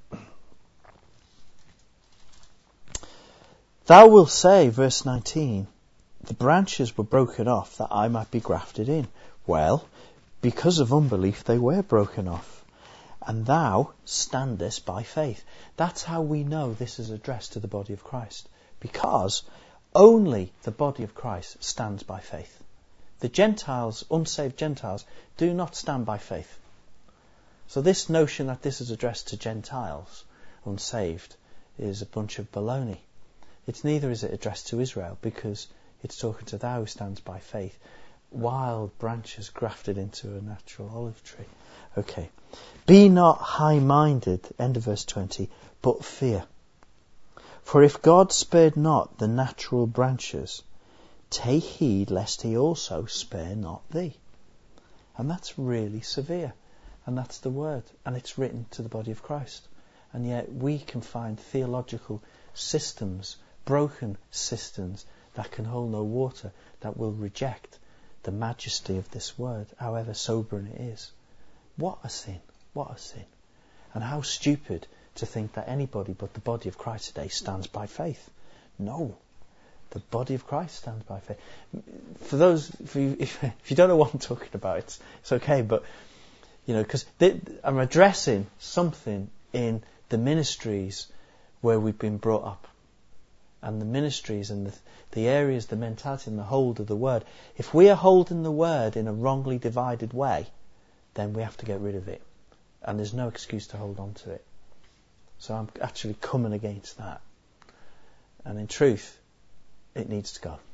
thou wilt say, verse nineteen, the branches were broken off that I might be grafted in. Well, because of unbelief they were broken off, and thou standest by faith. That's how we know this is addressed to the body of Christ, because only the body of Christ stands by faith. The Gentiles, unsaved Gentiles, do not stand by faith. So this notion that this is addressed to Gentiles, unsaved, is a bunch of baloney. It's neither is it addressed to Israel, because it's talking to thou who stands by faith. Wild branches grafted into a natural olive tree. Okay. Be not high-minded, end of verse twenty, but fear. For if God spared not the natural branches, take heed lest he also spare not thee. And that's really severe. And that's the word. And it's written to the body of Christ. And yet we can find theological systems, broken systems, that can hold no water, that will reject the majesty of this word, however sobering it is. What a sin. What a sin. And how stupid to think that anybody but the body of Christ today stands by faith. No. The body of Christ stands by faith. For those, if you, if, if you don't know what I'm talking about, it's, it's okay, but, you know, because I'm addressing something in the ministries where we've been brought up. And the ministries and the, the areas, the mentality and the hold of the word. If we are holding the word in a wrongly divided way, then we have to get rid of it. And there's no excuse to hold on to it. So I'm actually coming against that. And in truth, it needs to go.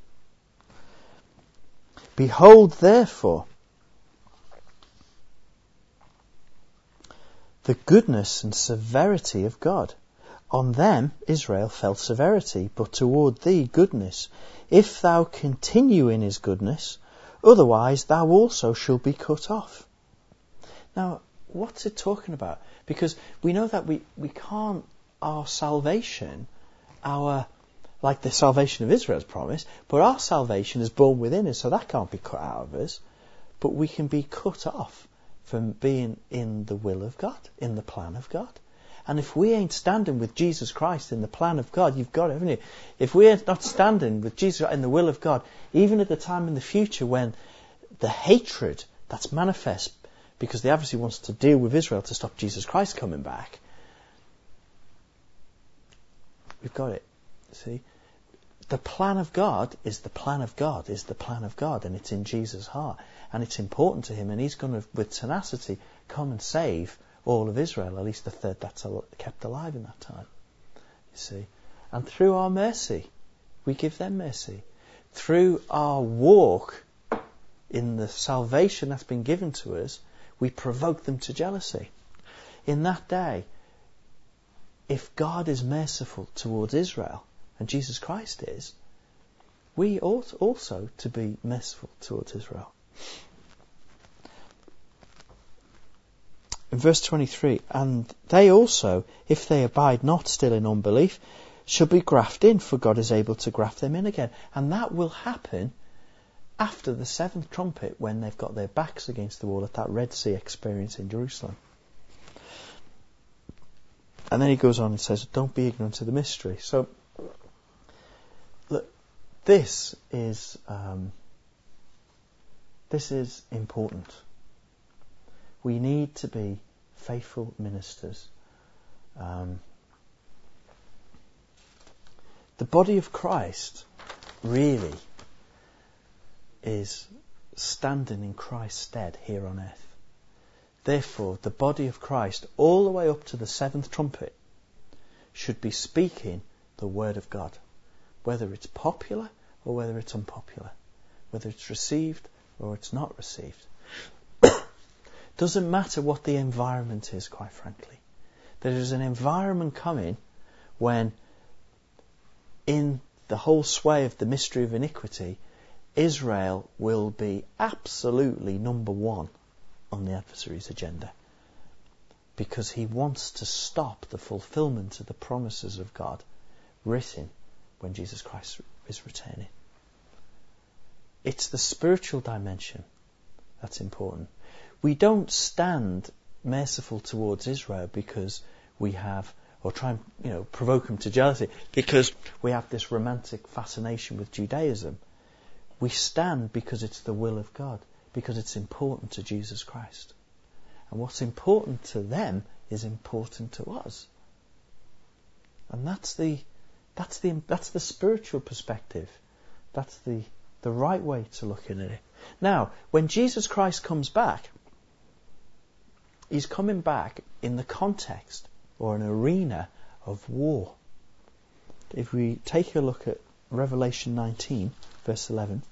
Behold, therefore, the goodness and severity of God. On them Israel felt severity, but toward thee goodness. If thou continue in his goodness, otherwise thou also shalt be cut off. Now, what's it talking about? Because we know that we, we can't, our salvation, our, like the salvation of Israel's promise, but our salvation is born within us, so that can't be cut out of us. But we can be cut off from being in the will of God, in the plan of God. And if we ain't standing with Jesus Christ in the plan of God, you've got it, haven't you? If we are not standing with Jesus in the will of God, even at the time in the future when the hatred that's manifest because the adversary wants to deal with Israel to stop Jesus Christ coming back, we've got it. See? The plan of God is the plan of God, is the plan of God, and it's in Jesus' heart. And it's important to him, and he's going to, with tenacity, come and save all of Israel, at least the third that's kept alive in that time. You see? And through our mercy, we give them mercy. Through our walk in the salvation that's been given to us, we provoke them to jealousy. In that day, if God is merciful towards Israel, and Jesus Christ is, we ought also to be merciful towards Israel. In verse twenty-three, and they also, if they abide not still in unbelief, shall be grafted in, for God is able to graft them in again. And that will happen after the seventh trumpet, when they've got their backs against the wall at that Red Sea experience in Jerusalem. And then he goes on and says, don't be ignorant of the mystery. So, look, this is, um, this is important. We need to be faithful ministers. Um, the body of Christ really is standing in Christ's stead here on earth. Therefore, the body of Christ, all the way up to the seventh trumpet, should be speaking the word of God, whether it's popular or whether it's unpopular, whether it's received or it's not received. Doesn't matter what the environment is, quite frankly. There is an environment coming when, in the whole sway of the mystery of iniquity, Israel will be absolutely number one on the adversary's agenda, because he wants to stop the fulfillment of the promises of God written when Jesus Christ is returning. It's the spiritual dimension that's important. We don't stand merciful towards Israel because we have, or try and, you know, provoke them to jealousy because we have this romantic fascination with Judaism. We stand because it's the will of God, because it's important to Jesus Christ. And what's important to them is important to us. And that's the that's the that's the spiritual perspective. That's the the right way to look at it. Now, when Jesus Christ comes back, he's coming back in the context or an arena of war. If we take a look at Revelation nineteen, verse eleven.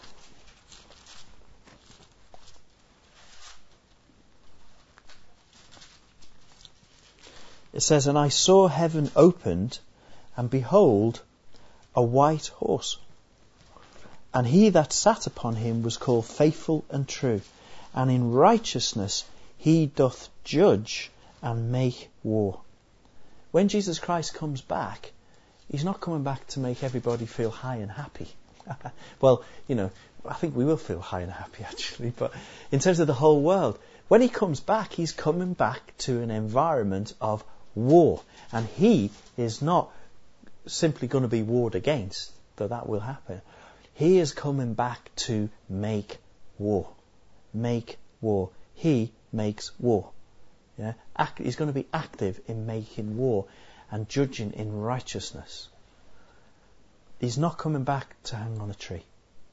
It says, "And I saw heaven opened, and behold, a white horse. And he that sat upon him was called Faithful and True, and in righteousness he doth judge and make war." When Jesus Christ comes back, he's not coming back to make everybody feel high and happy. Well, you know, I think we will feel high and happy actually, but in terms of the whole world, when he comes back, he's coming back to an environment of war. And he is not simply going to be warred against, though that will happen. He is coming back to make war. Make war. He makes war. Yeah? Act, he's going to be active in making war and judging in righteousness. He's not coming back to hang on a tree.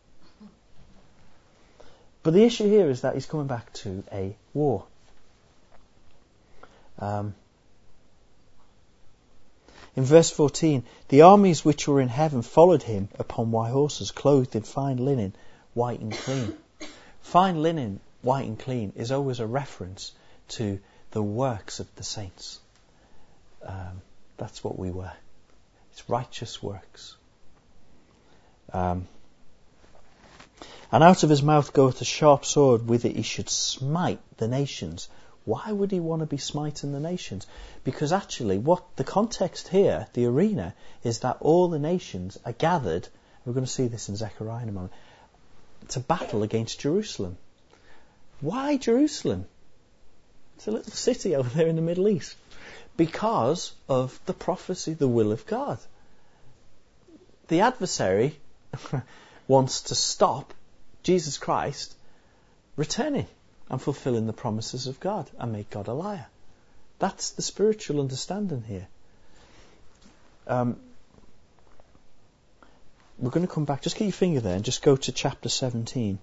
But the issue here is that he's coming back to a war. Um, in verse fourteen, "The armies which were in heaven followed him upon white horses, clothed in fine linen, white and clean." Fine linen, white and clean, is always a reference to the works of the saints. Um, that's what we wear. It's righteous works. Um, "And out of his mouth goeth a sharp sword, with it he should smite the nations." Why would he want to be smiting the nations? Because actually, what the context here, the arena, is that all the nations are gathered, we're going to see this in Zechariah in a moment, to battle against Jerusalem. Why Jerusalem? It's a little city over there in the Middle East. Because of the prophecy, the will of God. The adversary wants to stop Jesus Christ returning and fulfilling the promises of God and make God a liar. That's the spiritual understanding here. Um, we're going to come back. Just get your finger there and just go to chapter seventeen.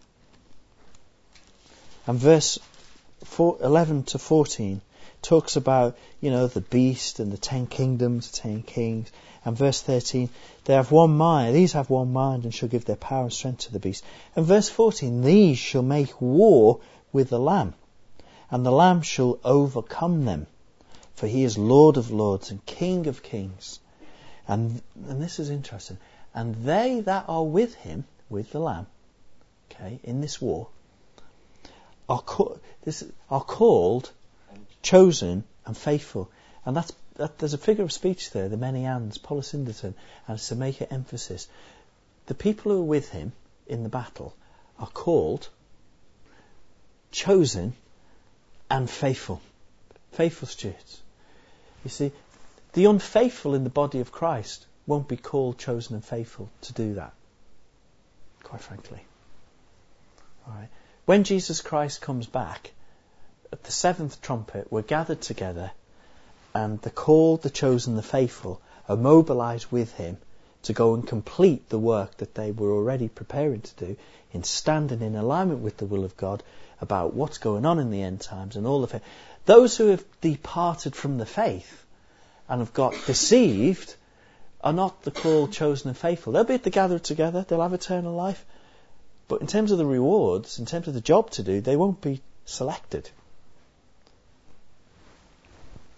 And verse four, eleven to fourteen talks about, you know, the beast and the ten kingdoms, the ten kings. And verse thirteen, "They have one mind, these have one mind, and shall give their power and strength to the beast." And verse fourteen, "These shall make war with the Lamb, and the Lamb shall overcome them, for he is Lord of lords and King of kings." And, and this is interesting. "And they that are with him," with the Lamb, okay, in this war, are, co- this, are called chosen and faithful. And that's that, there's a figure of speech there, the many ands, polysyndeton, and it's to make an emphasis. The people who are with him in the battle are called chosen and faithful. Faithful stewards. You see, the unfaithful in the body of Christ won't be called chosen and faithful to do that, quite frankly. All right. When Jesus Christ comes back, at the seventh trumpet, we're gathered together, and the called, the chosen, the faithful are mobilized with him to go and complete the work that they were already preparing to do in standing in alignment with the will of God about what's going on in the end times and all of it. Those who have departed from the faith and have got deceived are not the called, chosen and faithful. They'll be at the gathered together, they'll have eternal life, but in terms of the rewards, in terms of the job to do, they won't be selected.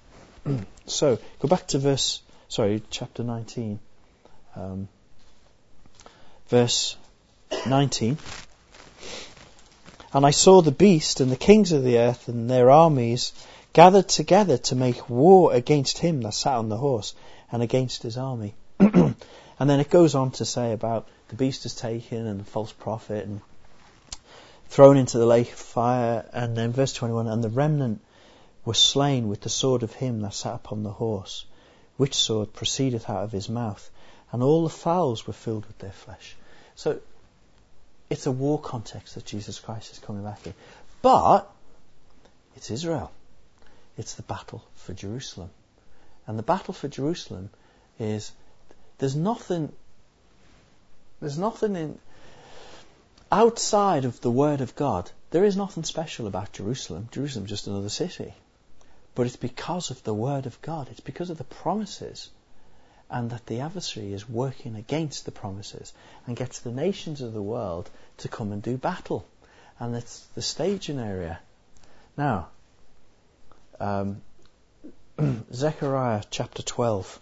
So, go back to verse, sorry, chapter nineteen. Um, verse nineteen. And I saw the beast and the kings of the earth and their armies gathered together to make war against him that sat on the horse and against his army. And then it goes on to say about the beast is taken and the false prophet and thrown into the lake of fire. And then verse twenty-one, and the remnant were slain with the sword of him that sat upon the horse, which sword proceedeth out of his mouth, and all the fowls were filled with their flesh. So it's a war context that Jesus Christ is coming back in. But it's Israel. It's the battle for Jerusalem. And the battle for Jerusalem is, there's nothing, there's nothing in, outside of the Word of God, there is nothing special about Jerusalem. Jerusalem's just another city. But it's because of the Word of God. It's because of the promises. And that the adversary is working against the promises and gets the nations of the world to come and do battle. And it's the staging area. Now, um, Zechariah chapter twelve.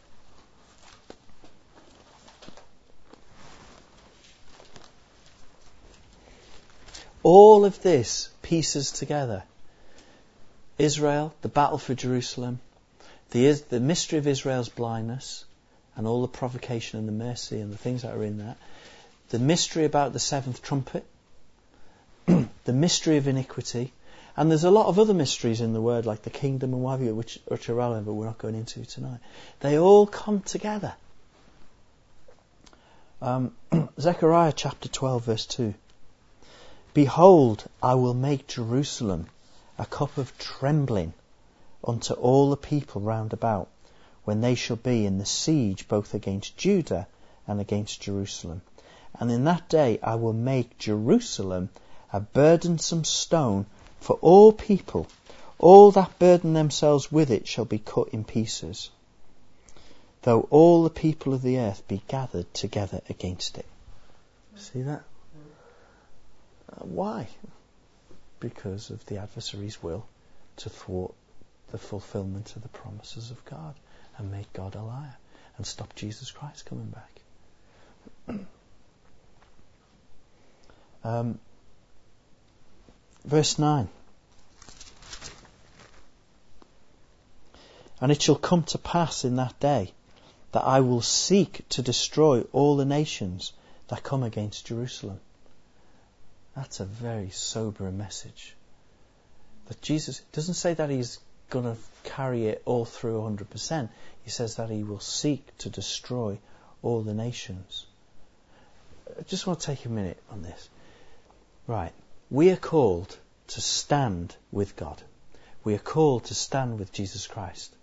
All of this pieces together. Israel, the battle for Jerusalem, the, the mystery of Israel's blindness, and all the provocation and the mercy and the things that are in that. The mystery about the seventh trumpet. The mystery of iniquity. And there's a lot of other mysteries in the Word, like the kingdom and what have you, which, which are relevant, but we're not going into tonight. They all come together. Um, Zechariah chapter twelve verse two. Behold, I will make Jerusalem a cup of trembling unto all the people round about, when they shall be in the siege both against Judah and against Jerusalem. And in that day I will make Jerusalem a burdensome stone for all people. All that burden themselves with it shall be cut in pieces, though all the people of the earth be gathered together against it. See that? Uh, why? Because of the adversary's will to thwart the fulfillment of the promises of God and make God a liar and stop Jesus Christ coming back. um, verse nine. And it shall come to pass in that day that I will seek to destroy all the nations that come against Jerusalem. That's a very sobering message. That Jesus doesn't say that he's going to carry it all through one hundred percent. He says that he will seek to destroy all the nations. I just want to take a minute on this. Right. We are called to stand with God. We are called to stand with Jesus Christ.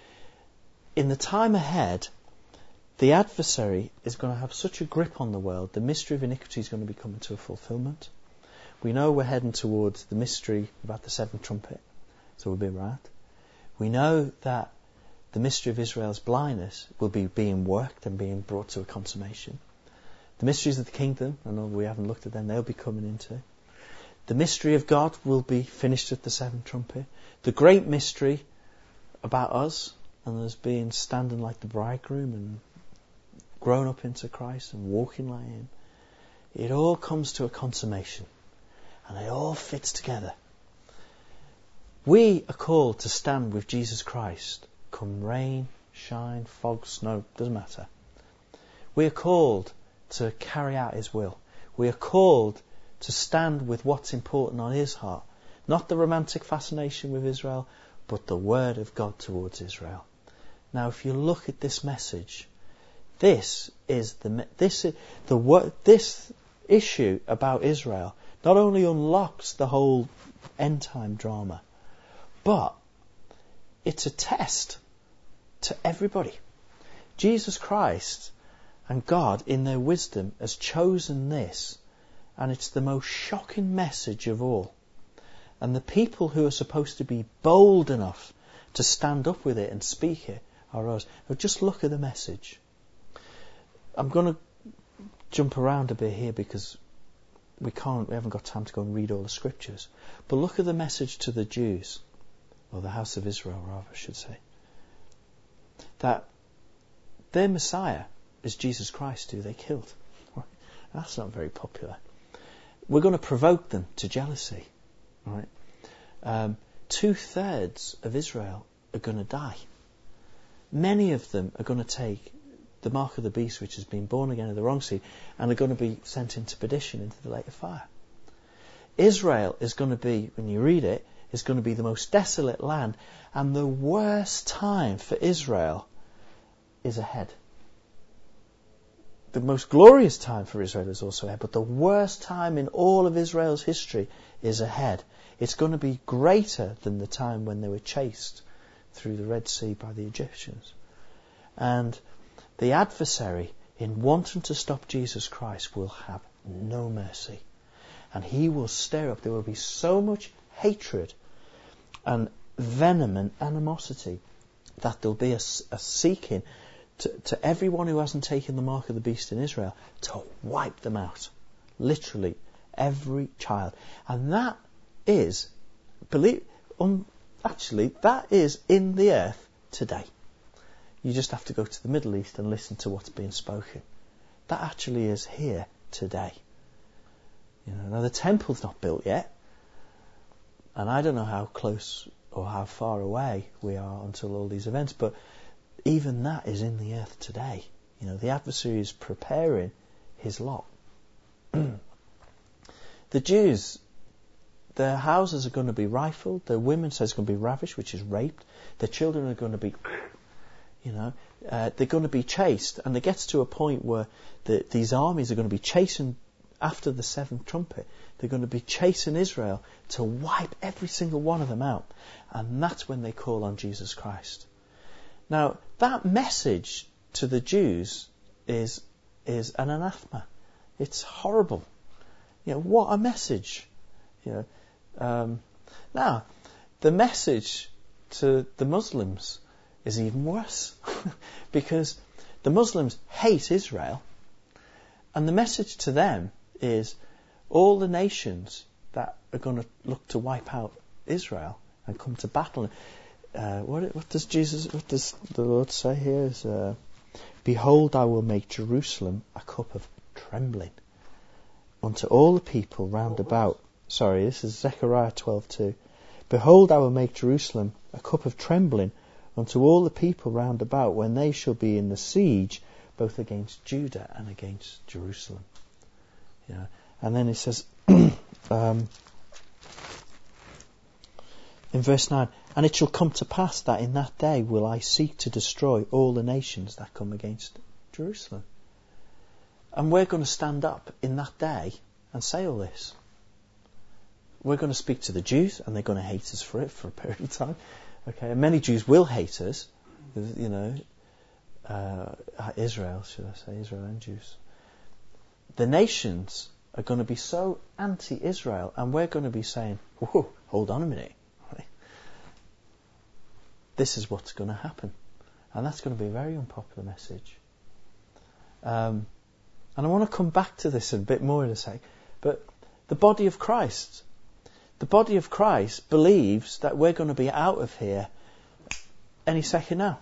In the time ahead, the adversary is going to have such a grip on the world, the mystery of iniquity is going to be coming to a fulfillment. We know we're heading towards the mystery about the seventh trumpet, so we'll be right. We know that the mystery of Israel's blindness will be being worked and being brought to a consummation. The mysteries of the kingdom, I know we haven't looked at them, they'll be coming into. The mystery of God will be finished at the seventh trumpet. The great mystery about us and us being standing like the bridegroom and grown up into Christ and walking like him, it all comes to a consummation and it all fits together. We are called to stand with Jesus Christ, come rain, shine, fog, snow, doesn't matter. We are called to carry out his will. We are called to stand with what's important on his heart. Not the romantic fascination with Israel, but the word of God towards Israel. Now, if you look at this message, this is the this the this issue about Israel not only unlocks the whole end time drama, but it's a test to everybody. Jesus Christ and God, in their wisdom, has chosen this, and it's the most shocking message of all. And the people who are supposed to be bold enough to stand up with it and speak it are us. Now just look at the message. I'm going to jump around a bit here because we can't, we haven't got time to go and read all the scriptures. But look at the message to the Jews, or the house of Israel rather, I should say. that their Messiah is Jesus Christ, who they killed. That's not very popular. We're going to provoke them to jealousy. Right? Um, two-thirds of Israel are going to die. Many of them are going to take the mark of the beast, which has been born again of the wrong seed, and are going to be sent into perdition, into the lake of fire. Israel is going to be, when you read it, is going to be the most desolate land, and the worst time for Israel is ahead. The most glorious time for Israel is also ahead, but the worst time in all of Israel's history is ahead. It's going to be greater than the time when they were chased through the Red Sea by the Egyptians. And the adversary, in wanting to stop Jesus Christ, will have no mercy. And he will stir up, there will be so much hatred and venom and animosity that there'll be a, a seeking to, to everyone who hasn't taken the mark of the beast in Israel to wipe them out. Literally, every child. And that is, believe, um, actually, that is in the earth today. You just have to go to the Middle East and listen to what's being spoken. That actually is here today. You know, now the temple's not built yet, and I don't know how close or how far away we are until all these events, but even that is in the earth today. You know, the adversary is preparing his lot. The Jews, their houses are going to be rifled, their women says going to be ravished, which is raped, their children are going to be, you know, uh, they're going to be chased, and it gets to a point where the, these armies are going to be chasing after the seventh trumpet. They're going to be chasing Israel to wipe every single one of them out, and that's when they call on Jesus Christ. Now, that message to the Jews is is an anathema. It's horrible. You know, what a message. You know, um, now, the message to the Muslims is even worse because the Muslims hate Israel, and the message to them is all the nations that are going to look to wipe out Israel and come to battle. Uh, what, what does Jesus, what does the Lord say here? Is, uh, behold, I will make Jerusalem a cup of trembling unto all the people round about. Sorry, this is Zechariah twelve two. Behold, I will make Jerusalem a cup of trembling unto all the people round about when they shall be in the siege, both against Judah and against Jerusalem. Yeah. And then it says, um, in verse nine, and it shall come to pass that in that day will I seek to destroy all the nations that come against Jerusalem. And we're going to stand up in that day and say all this. We're going to speak to the Jews, and they're going to hate us for it for a period of time. Okay, and many Jews will hate us, you know, uh, Israel, should I say, Israel and Jews. The nations are going to be so anti-Israel, and we're going to be saying, whoa, hold on a minute. Right? This is what's going to happen. And that's going to be a very unpopular message. Um, and I want to come back to this a bit more in a sec. But the body of Christ, the body of Christ believes that we're going to be out of here any second now.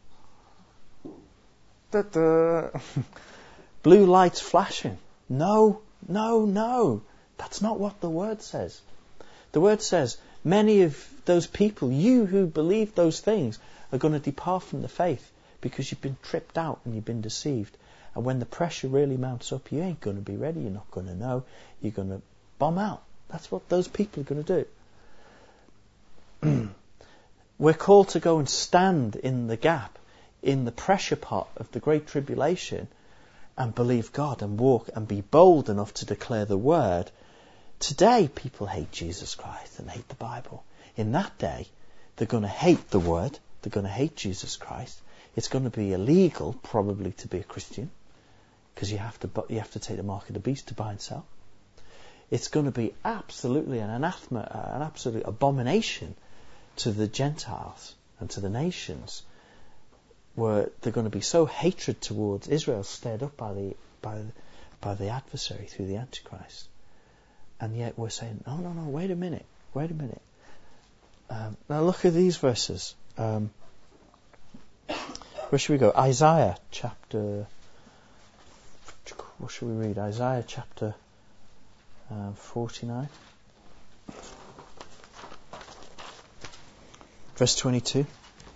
Da-da. Blue lights flashing. No, no, no. That's not what the Word says. The Word says, many of those people, you who believe those things, are going to depart from the faith because you've been tripped out and you've been deceived. And when the pressure really mounts up, you ain't going to be ready. You're not going to know. You're going to bomb out. That's what those people are going to do. We're called to go and stand in the gap, in the pressure pot of the Great Tribulation, and believe God and walk and be bold enough to declare the Word. Today, people hate Jesus Christ and hate the Bible. In that day, they're going to hate the Word. They're going to hate Jesus Christ. It's going to be illegal, probably, to be a Christian, because you have to you have to take the mark of the beast to buy and sell. It's going to be absolutely an anathema, an absolute abomination to the Gentiles and to the nations, where they're going to be so hatred towards Israel, stirred up by the by by the adversary through the Antichrist. And yet we're saying, no, no, no, wait a minute, wait a minute. Um, now look at these verses. Um, Where should we go? Isaiah chapter... What should we read? Isaiah chapter uh, forty-nine. Verse twenty-two.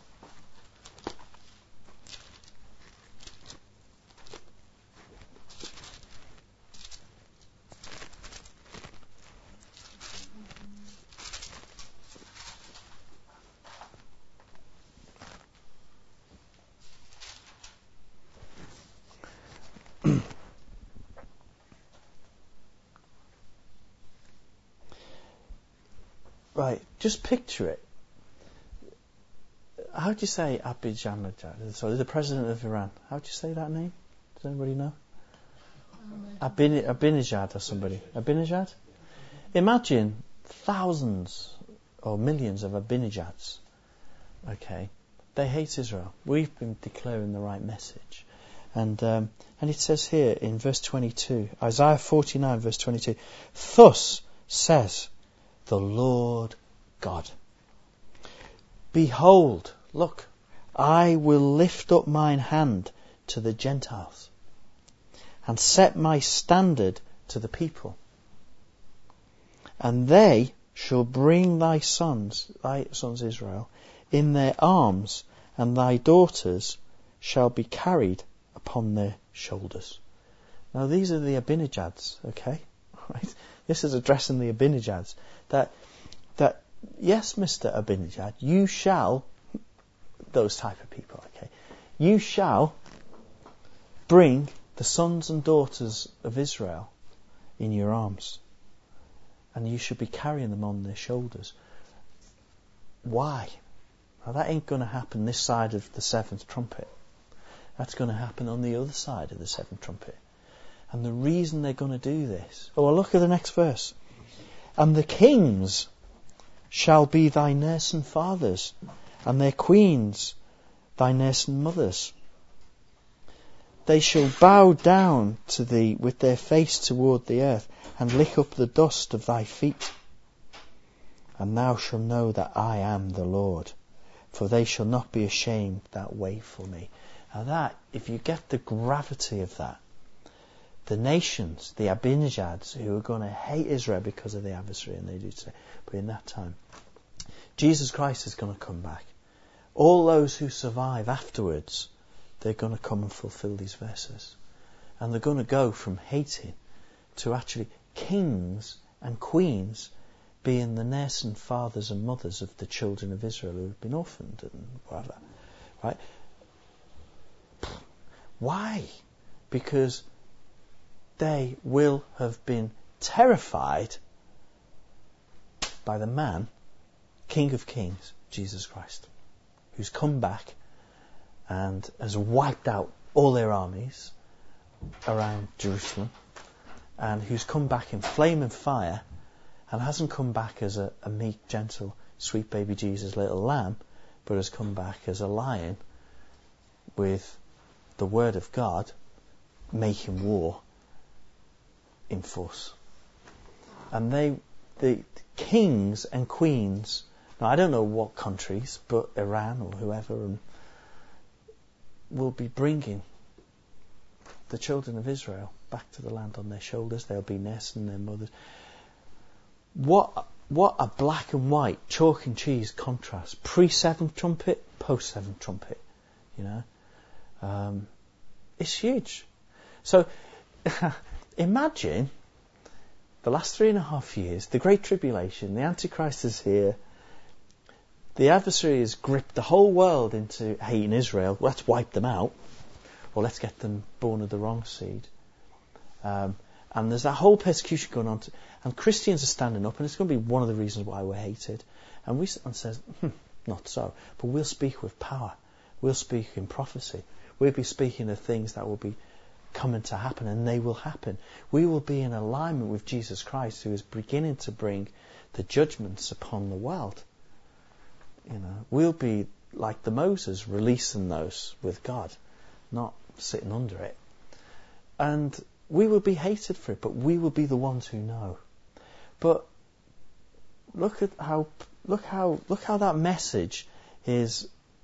Right, just picture it. How do you say Ahmadinejad? Sorry, the president of Iran. How do you say that name? Does anybody know? Abin- Ahmadinejad or somebody. Ahmadinejad? Imagine thousands or millions of Ahmadinejads. Okay, they hate Israel. We've been declaring the right message. And um, and it says here in verse twenty-two, Isaiah forty-nine verse twenty-two, thus says the Lord God, behold, look, I will lift up mine hand to the Gentiles and set my standard to the people. And they shall bring thy sons, thy sons Israel, in their arms, and thy daughters shall be carried upon their shoulders. Now these are the Ahmadinejads, okay? Right? This is addressing the Ahmadinejads. That, that, yes, Mister Ahmadinejad, you shall, those type of people, okay, you shall bring the sons and daughters of Israel in your arms, and you should be carrying them on their shoulders. Why? Now that ain't going to happen this side of the seventh trumpet. That's going to happen on the other side of the seventh trumpet. And the reason they're going to do this... Oh, well, look at the next verse. And the kings shall be thy nursing fathers, and their queens thy nursing mothers. They shall bow down to thee with their face toward the earth, and lick up the dust of thy feet. And thou shalt know that I am the Lord, for they shall not be ashamed that wait for me. Now that, if you get the gravity of that, the nations, the Ahmadinejads, who are going to hate Israel because of the adversary, and they do say, but in that time, Jesus Christ is going to come back. All those who survive afterwards, they're going to come and fulfill these verses. And they're going to go from hating to actually kings and queens being the nursing fathers and mothers of the children of Israel who have been orphaned and whatever. Right? Why? Because they will have been terrified by the man, King of Kings, Jesus Christ, who's come back and has wiped out all their armies around Jerusalem, and who's come back in flame and fire, and hasn't come back as a, a meek, gentle, sweet baby Jesus, little lamb, but has come back as a lion with the word of God making war in force. And they, the kings and queens, now I don't know what countries, but Iran or whoever, and will be bringing the children of Israel back to the land on their shoulders. They'll be nursing their mothers. What what a black and white chalk and cheese contrast. Pre-seventh trumpet, post-seventh trumpet. You know, um, it's huge. So imagine the last three and a half years, the Great Tribulation, the Antichrist is here. The adversary has gripped the whole world into hating Israel. Let's wipe them out. Or let's get them born of the wrong seed. Um, and there's that whole persecution going on. To, and Christians are standing up, and it's going to be one of the reasons why we're hated. And we and says, hmm, not so. But we'll speak with power. We'll speak in prophecy. We'll be speaking of things that will be coming to happen, and they will happen. We will be in alignment with Jesus Christ, who is beginning to bring the judgments upon the world. You know, we'll be like the Moses, releasing those with God, not sitting under it. And we will be hated for it, but we will be the ones who know. But look at how look how look how that message is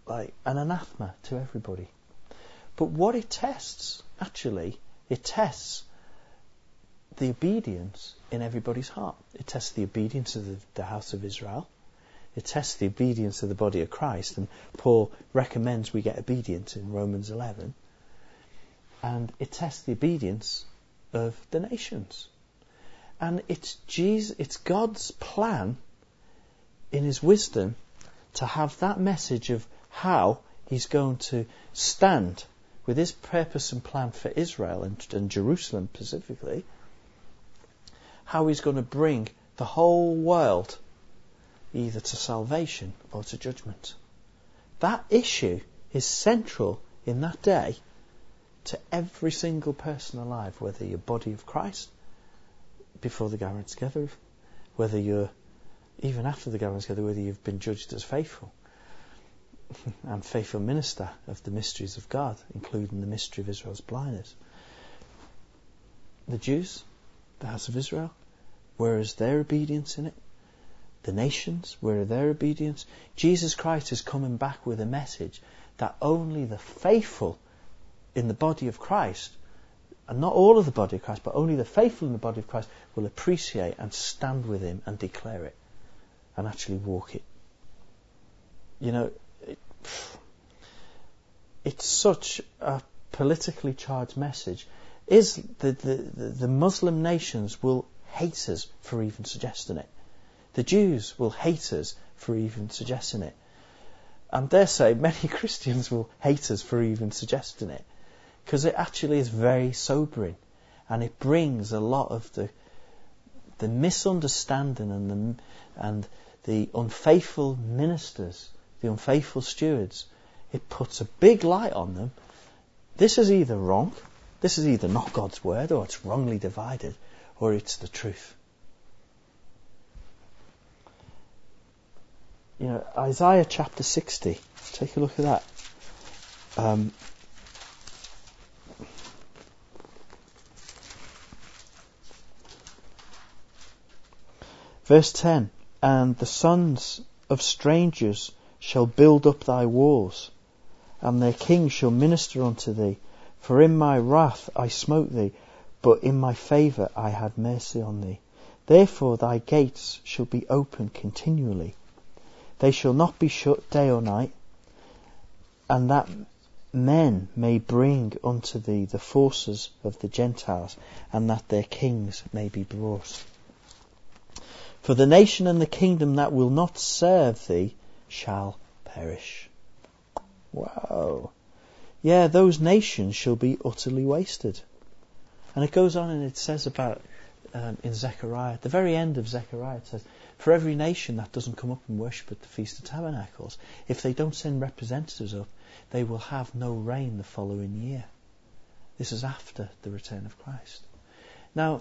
like an anathema to everybody. But what it tests, actually, it tests the obedience in everybody's heart. It tests the obedience of the, the house of Israel. It tests the obedience of the body of Christ, and Paul recommends we get obedience in Romans eleven. And it tests the obedience of the nations. And it's Jesus, it's God's plan in his wisdom to have that message of how he's going to stand with his purpose and plan for Israel and, and Jerusalem specifically, how he's going to bring the whole world either to salvation or to judgment. That issue is central in that day to every single person alive, whether you're body of Christ before the gathering together, whether you're even after the gathering together, whether you've been judged as faithful and faithful minister of the mysteries of God, including the mystery of Israel's blindness. The Jews, the house of Israel, where is their obedience in it? The nations, where are their obedience? Jesus Christ is coming back with a message that only the faithful in the body of Christ, and not all of the body of Christ, but only the faithful in the body of Christ will appreciate and stand with him and declare it and actually walk it. You know, it, it's such a politically charged message. Is the, the, the Muslim nations will hate us for even suggesting it. The Jews will hate us for even suggesting it. And dare say many Christians will hate us for even suggesting it. Because it actually is very sobering. And it brings a lot of the the misunderstanding and the, and the unfaithful ministers, the unfaithful stewards. It puts a big light on them. This is either wrong, this is either not God's word, or it's wrongly divided, or it's the truth. You know, Isaiah chapter sixty, take a look at that. Um, verse ten, and the sons of strangers shall build up thy walls, and their kings shall minister unto thee. For in my wrath I smote thee, but in my favour I had mercy on thee. Therefore thy gates shall be open continually. They shall not be shut day or night, and that men may bring unto thee the forces of the Gentiles, and that their kings may be brought. For the nation and the kingdom that will not serve thee shall perish. Wow. Yeah, those nations shall be utterly wasted. And it goes on and it says about, um, in Zechariah, at the very end of Zechariah, it says, for every nation that doesn't come up and worship at the Feast of Tabernacles, if they don't send representatives up, they will have no rain the following year. This is after the return of Christ. Now,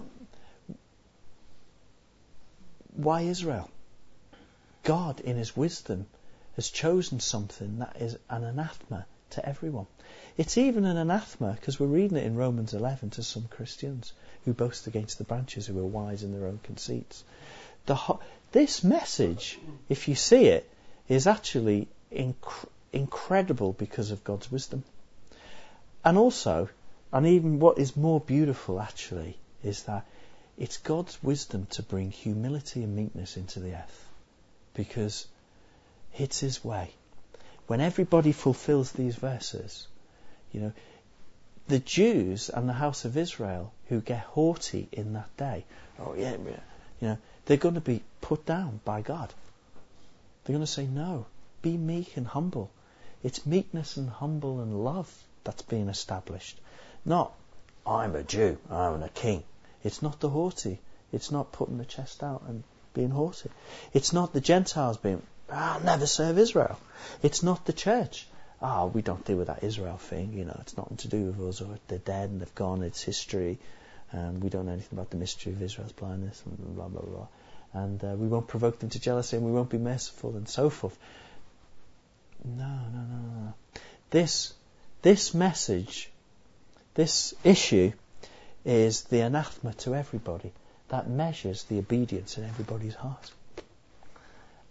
why Israel? God, in his wisdom, has chosen something that is an anathema to everyone. It's even an anathema, because we're reading it in Romans eleven, to some Christians who boast against the branches, who are wise in their own conceits. The ho- this message, if you see it, is actually inc- incredible because of God's wisdom. And also, and even what is more beautiful actually, is that it's God's wisdom to bring humility and meekness into the earth. Because it's his way. When everybody fulfills these verses, you know, the Jews and the house of Israel who get haughty in that day, oh yeah, you know, they're going to be put down by God. They're going to say, no, be meek and humble. It's meekness and humble and love that's being established. Not, I'm a Jew, I'm a king. It's not the haughty. It's not putting the chest out and being haughty. It's not the Gentiles being, ah, I'll never serve Israel. It's not the church. Ah, oh, we don't deal with that Israel thing. You know, it's nothing to do with us. Or they're dead and they've gone. It's history. And we don't know anything about the mystery of Israel's blindness and blah, blah, blah. And uh, we won't provoke them to jealousy and we won't be merciful and so forth. No, no, no, no. This, this message, this issue is the anathema to everybody that measures the obedience in everybody's heart.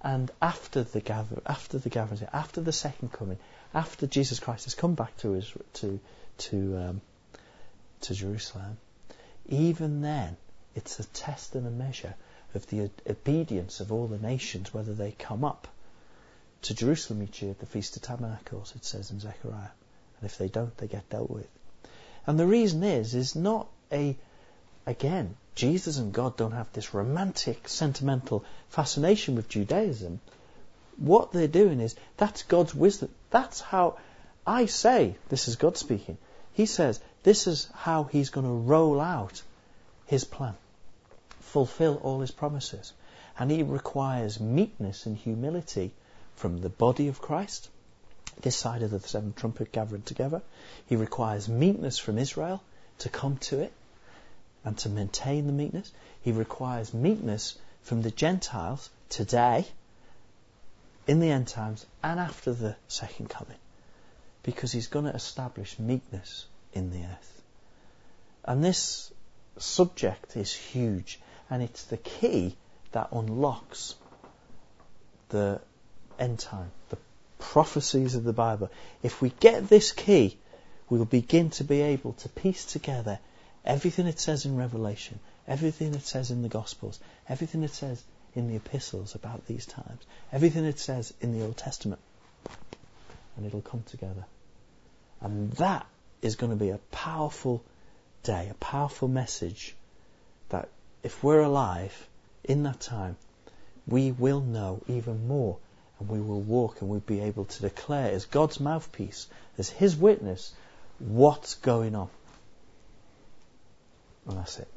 And after the gather, after the gathering, after the second coming, after Jesus Christ has come back to Israel, to to um, to Jerusalem, even then, it's a test and a measure of the obedience of all the nations, whether they come up to Jerusalem each year at the Feast of Tabernacles, it says in Zechariah. And if they don't, they get dealt with. And the reason is, is not a, again, Jesus and God don't have this romantic, sentimental fascination with Judaism. What they're doing is, that's God's wisdom. That's how, I say, this is God speaking. He says, this is how He's going to roll out His plan. Fulfill all His promises. And He requires meekness and humility from the body of Christ, this side of the seventh trumpet gathering together. He requires meekness from Israel to come to it and to maintain the meekness. He requires meekness from the Gentiles today, in the end times, and after the second coming. Because He's going to establish meekness in the earth. And this subject is huge. And it's the key that unlocks the end time, the prophecies of the Bible. If we get this key, we will begin to be able to piece together everything it says in Revelation, everything it says in the Gospels, everything it says in the epistles about these times, everything it says in the Old Testament. And it'll come together. And that is going to be a powerful day, a powerful message that if we're alive in that time, we will know even more, and we will walk and we'll be able to declare as God's mouthpiece, as His witness, what's going on. And that's it.